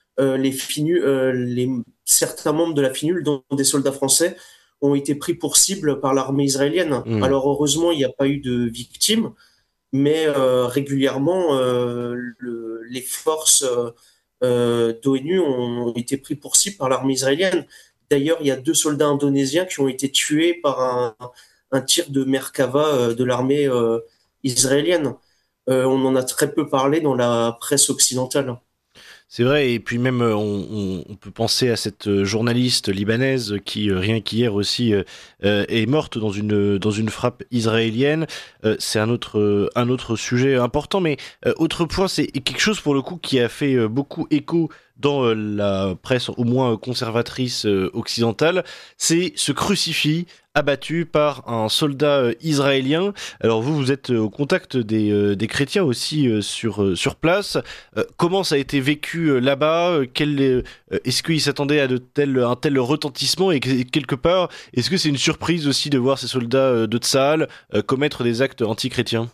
J: certains membres de la FINUL, dont des soldats français, ont été pris pour cible par l'armée israélienne. Alors heureusement, il n'y a pas eu de victimes, mais régulièrement, les forces d'ONU ont été pris pour cible par l'armée israélienne. D'ailleurs, il y a 2 soldats indonésiens qui ont été tués par un tir de Merkava de l'armée israélienne. On en a très peu parlé dans la presse occidentale.
B: C'est vrai, et puis même on peut penser à cette journaliste libanaise qui, rien qu'hier aussi, est morte dans une frappe israélienne. C'est un autre sujet important, mais autre point, c'est quelque chose pour le coup qui a fait beaucoup écho dans la presse au moins conservatrice occidentale, c'est ce crucifix abattu par un soldat israélien. Alors vous êtes au contact des chrétiens aussi sur place. Comment ça a été vécu là-bas? Est-ce qu'ils s'attendaient à un tel retentissement? Et quelque part, est-ce que c'est une surprise aussi de voir ces soldats de Tsahal commettre des actes anti-chrétiens?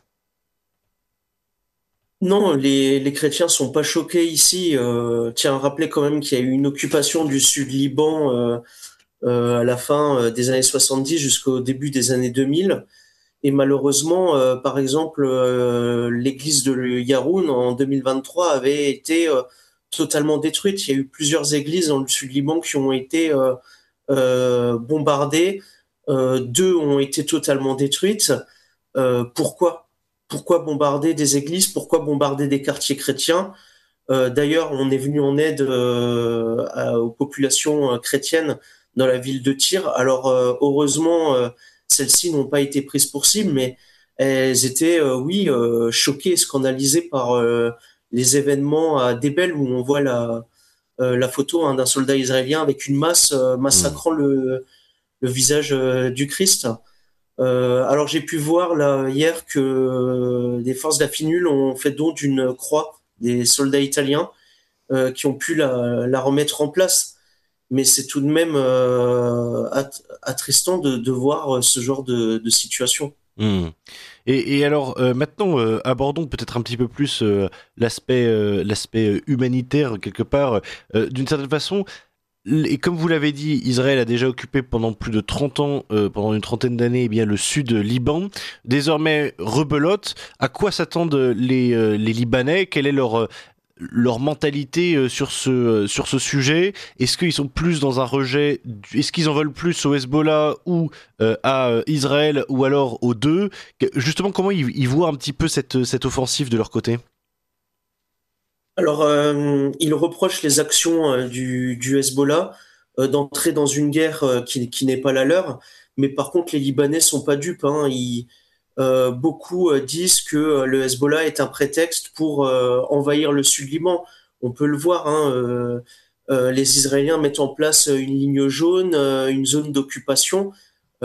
J: Non, les chrétiens sont pas choqués ici. Tiens à rappeler quand même qu'il y a eu une occupation du Sud-Liban à la fin des années 70 jusqu'au début des années 2000. Et malheureusement, par exemple, l'église de Yaroun en 2023 avait été totalement détruite. Il y a eu plusieurs églises dans le Sud-Liban qui ont été bombardées. 2 ont été totalement détruites. Pourquoi bombarder des églises? Pourquoi bombarder des quartiers chrétiens? D'ailleurs, on est venu en aide aux populations chrétiennes dans la ville de Tyr. Alors, heureusement, celles-ci n'ont pas été prises pour cible, mais elles étaient, choquées, scandalisées par les événements à Debel, où on voit la photo d'un soldat israélien avec une masse massacrant le visage du Christ. Alors j'ai pu voir là hier que des forces de la FINUL ont fait don d'une croix, des soldats italiens qui ont pu la remettre en place. Mais c'est tout de même attristant de voir ce genre de situation.
B: Et alors maintenant abordons peut-être un petit peu plus l'aspect humanitaire quelque part. D'une certaine façon, et comme vous l'avez dit, Israël a déjà occupé pendant plus de 30 ans, pendant une trentaine d'années, le sud Liban. Désormais, rebelote. À quoi s'attendent les Libanais? Quelle est leur mentalité sur ce sujet? Est-ce qu'ils sont plus dans un rejet? Est-ce qu'ils en veulent plus au Hezbollah ou à Israël, ou alors aux deux? Justement, comment ils voient un petit peu cette offensive de leur côté?
J: Alors, ils reprochent les actions du Hezbollah d'entrer dans une guerre qui n'est pas la leur. Mais par contre, les Libanais sont pas dupes, hein. Beaucoup disent que le Hezbollah est un prétexte pour envahir le Sud-Liban. On peut le voir, hein, les Israéliens mettent en place une ligne jaune, une zone d'occupation.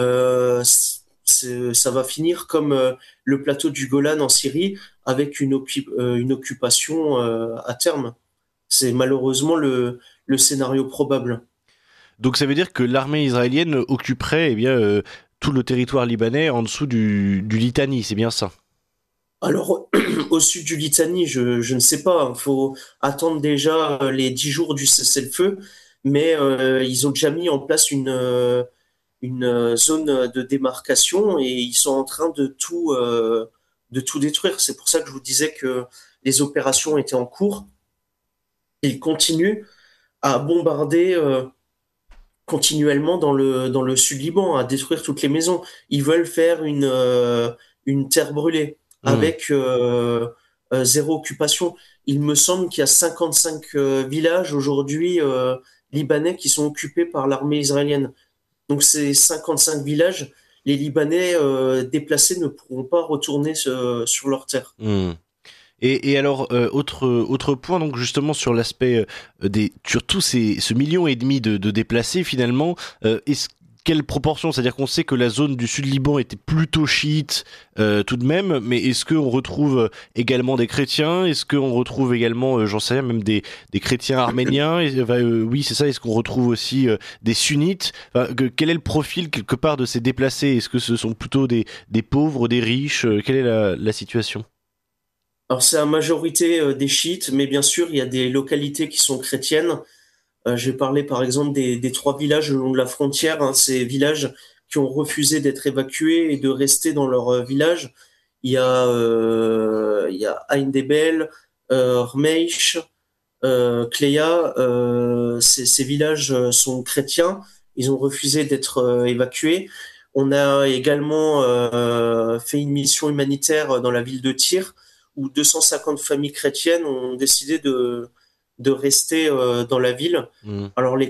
J: Ça va finir comme le plateau du Golan en Syrie, avec une occupation à terme. C'est malheureusement le scénario probable.
B: Donc ça veut dire que l'armée israélienne occuperait tout le territoire libanais en dessous du Litani, c'est bien ça?
J: Alors, au sud du Litani, je ne sais pas. Il faut attendre déjà les 10 jours du cessez-le-feu, mais ils ont déjà mis en place une zone de démarcation et ils sont en train de tout détruire. C'est pour ça que je vous disais que les opérations étaient en cours. Ils continuent à bombarder continuellement dans le sud-Liban, à détruire toutes les maisons. Ils veulent faire une terre brûlée avec zéro occupation. Il me semble qu'il y a 55 villages aujourd'hui libanais qui sont occupés par l'armée israélienne. Donc ces 55 villages, les Libanais déplacés ne pourront pas retourner sur leur terre.
B: Et alors, autre point, donc justement sur l'aspect sur tout ce 1,5 million de déplacés finalement, quelle proportion? C'est-à-dire qu'on sait que la zone du sud Liban était plutôt chiite tout de même, mais est-ce qu'on retrouve également des chrétiens? Est-ce qu'on retrouve également, j'en sais rien, même des chrétiens arméniens? Oui, c'est ça. Est-ce qu'on retrouve aussi des sunnites? Quel est le profil quelque part de ces déplacés? Est-ce que ce sont plutôt des pauvres, des riches? Quelle est la situation?
J: Alors c'est la majorité des chiites, mais bien sûr, il y a des localités qui sont chrétiennes. J'ai parlé par exemple des 3 villages le long de la frontière, hein, ces villages qui ont refusé d'être évacués et de rester dans leur village. Il y a Ain Debel, Rmeish, Cléa. Ces villages sont chrétiens. Ils ont refusé d'être évacués. On a également fait une mission humanitaire dans la ville de Tyr, où 250 familles chrétiennes ont décidé de rester dans la ville. Alors les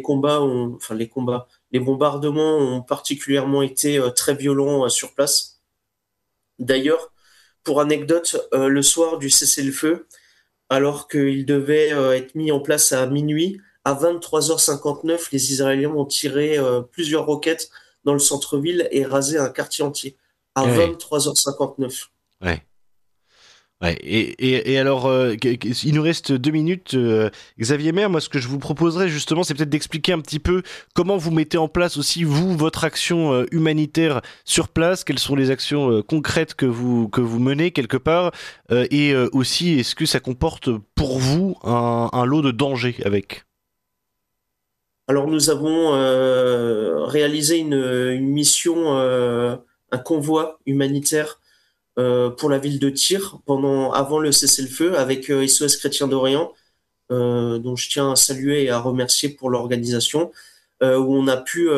J: bombardements ont particulièrement été très violents sur place. D'ailleurs, pour anecdote, le soir du cessez-le-feu, alors qu'il devait être mis en place à minuit, à 23h59, les Israéliens ont tiré plusieurs roquettes dans le centre-ville et rasé un quartier entier. À 23h59.
B: Ouais. Ouais, et alors, il nous reste 2 minutes, Xavier Maire. Moi, ce que je vous proposerais justement, c'est peut-être d'expliquer un petit peu comment vous mettez en place aussi, vous, votre action humanitaire sur place. Quelles sont les actions concrètes que vous menez quelque part, et aussi, est-ce que ça comporte pour vous un lot de danger avec?
J: Alors, nous avons réalisé une mission, un convoi humanitaire pour la ville de Tyr avant le cessez-le-feu avec SOS Chrétiens d'Orient, dont je tiens à saluer et à remercier pour l'organisation, où on a pu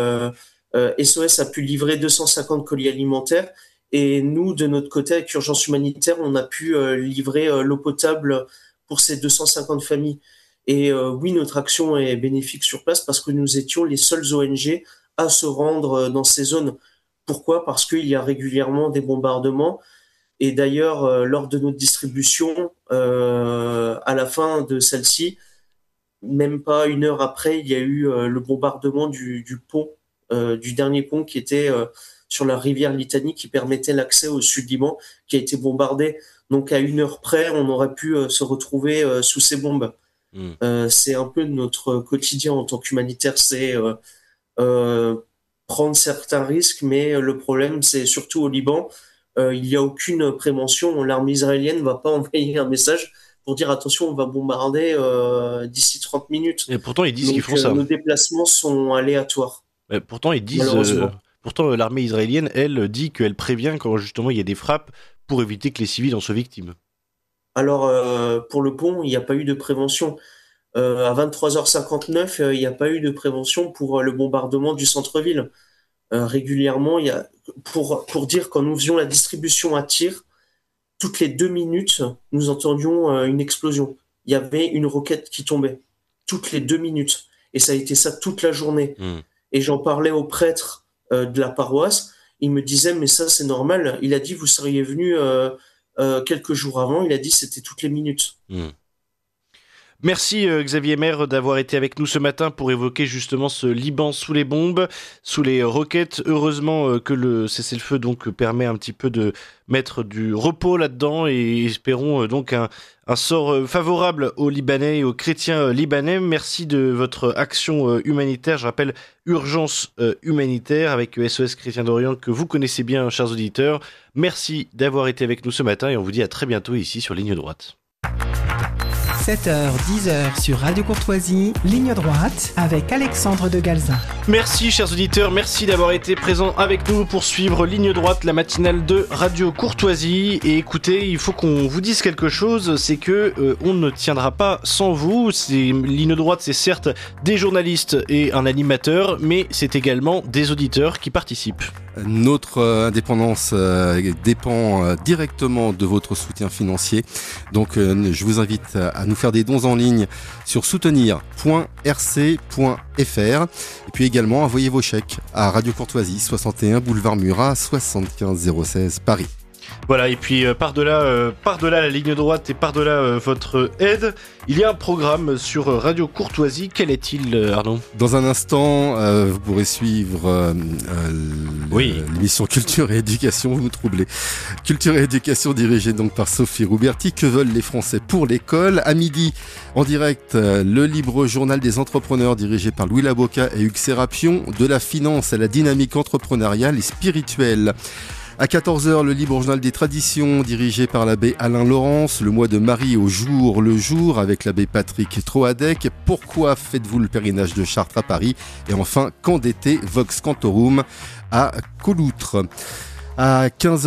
J: SOS a pu livrer 250 colis alimentaires, et nous de notre côté avec Urgence Humanitaire on a pu livrer l'eau potable pour ces 250 familles. Et oui, notre action est bénéfique sur place parce que nous étions les seules ONG à se rendre dans ces zones. Pourquoi ? Parce qu'il y a régulièrement des bombardements. Et d'ailleurs, lors de notre distribution, à la fin de celle-ci, même pas 1 heure après, il y a eu le bombardement du pont, du dernier pont qui était sur la rivière Litanie, qui permettait l'accès au sud-Liban, qui a été bombardé. Donc à 1 heure près, on aurait pu se retrouver sous ces bombes. C'est un peu notre quotidien en tant qu'humanitaire, c'est prendre certains risques, mais le problème, c'est surtout au Liban, il n'y a aucune prévention. L'armée israélienne ne va pas envoyer un message pour dire attention, on va bombarder d'ici 30 minutes.
B: Et pourtant, ils disent qu'ils font ça.
J: Nos déplacements sont aléatoires.
B: Pourtant, ils disent. Pourtant, l'armée israélienne, elle, dit qu'elle prévient quand justement il y a des frappes pour éviter que les civils en soient victimes.
J: Alors, pour le pont, il n'y a pas eu de prévention. À 23h59, il n'y a pas eu de prévention pour le bombardement du centre-ville. Régulièrement, pour dire, quand nous faisions la distribution à Tyr, toutes les 2 minutes, nous entendions une explosion. Il y avait une roquette qui tombait. Toutes les 2 minutes. Et ça a été ça toute la journée. Et j'en parlais au prêtre de la paroisse. Il me disait, mais ça, c'est normal. Il a dit, vous seriez venu quelques jours avant. Il a dit, c'était toutes les minutes.
B: Merci Xavier Maire d'avoir été avec nous ce matin pour évoquer justement ce Liban sous les bombes, sous les roquettes. Heureusement que le cessez-le-feu donc permet un petit peu de mettre du repos là-dedans, et espérons donc un sort favorable aux Libanais et aux chrétiens libanais. Merci de votre action humanitaire. Je rappelle Urgence Humanitaire avec SOS Chrétiens d'Orient que vous connaissez bien, chers auditeurs. Merci d'avoir été avec nous ce matin et on vous dit à très bientôt ici sur Ligne Droite.
A: 7h, 10h sur Radio Courtoisie, Ligne Droite, avec Alexandre de Galzin.
B: Merci chers auditeurs, merci d'avoir été présents avec nous pour suivre Ligne Droite, la matinale de Radio Courtoisie. Et écoutez, il faut qu'on vous dise quelque chose, c'est que on ne tiendra pas sans vous. Ligne Droite, c'est certes des journalistes et un animateur, mais c'est également des auditeurs qui participent.
I: Notre indépendance dépend directement de votre soutien financier. Donc je vous invite à nous faire des dons en ligne sur soutenir.rc.fr, et puis également envoyez vos chèques à Radio Courtoisie, 61 boulevard Murat, 75 016 Paris.
B: Voilà, et puis par-delà la ligne droite et par-delà votre aide, il y a un programme sur Radio Courtoisie. Quel est-il, Arnaud ?
I: Dans un instant, vous pourrez suivre l'émission Culture et Éducation, vous me troublez. Culture et Éducation dirigée donc par Sophie Rouberti. Que veulent les Français pour l'école ? À midi, en direct, le libre journal des entrepreneurs dirigé par Louis Laboca et Hugues Sérapion. De la finance à la dynamique entrepreneuriale et spirituelle. À 14h, le libre journal des traditions dirigé par l'abbé Alain Laurence, le mois de Marie au jour le jour avec l'abbé Patrick Troadec. Pourquoi faites-vous le pèlerinage de Chartres à Paris ? Et enfin, Camp d'été Vox Cantorum à Coloutre. À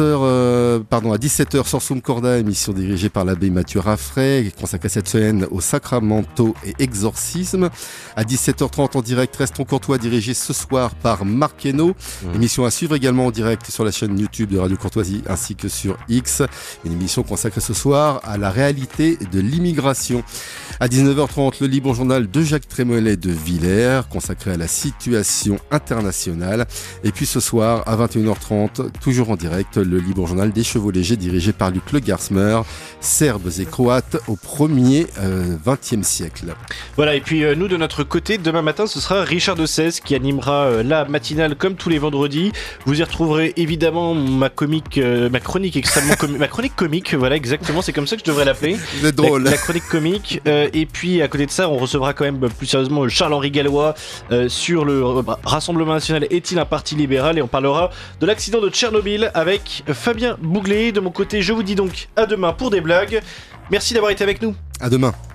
I: 17h, Sorsum Corda, émission dirigée par l'abbé Mathieu Raffray, consacrée cette semaine aux sacramentaux et exorcismes. À 17h30, en direct, Restons Courtois, dirigé ce soir par Marc Hainaut. Émission à suivre également en direct sur la chaîne YouTube de Radio Courtoisie ainsi que sur X. Une émission consacrée ce soir à la réalité de l'immigration. À 19h30, le libre journal de Jacques Trémollet de Villers, consacré à la situation internationale. Et puis ce soir, à 21h30, toujours en direct, le libre journal des chevaux légers dirigé par Luc Le Garsmer, Serbes et Croates au 1er XXe siècle.
B: Voilà, et puis nous de notre côté, demain matin, ce sera Richard de Cèze qui animera la matinale comme tous les vendredis. Vous y retrouverez évidemment ma chronique extrêmement ma chronique comique, voilà exactement, c'est comme ça que je devrais l'appeler.
I: C'est drôle.
B: La chronique comique. Et puis à côté de ça, on recevra quand même plus sérieusement Charles-Henri Gallois sur le Rassemblement National est-il un parti libéral, et on parlera de l'accident de Tchernobyl avec Fabien Bouglet. De mon côté, je vous dis donc à demain pour des blagues. Merci d'avoir été avec nous.
I: À demain.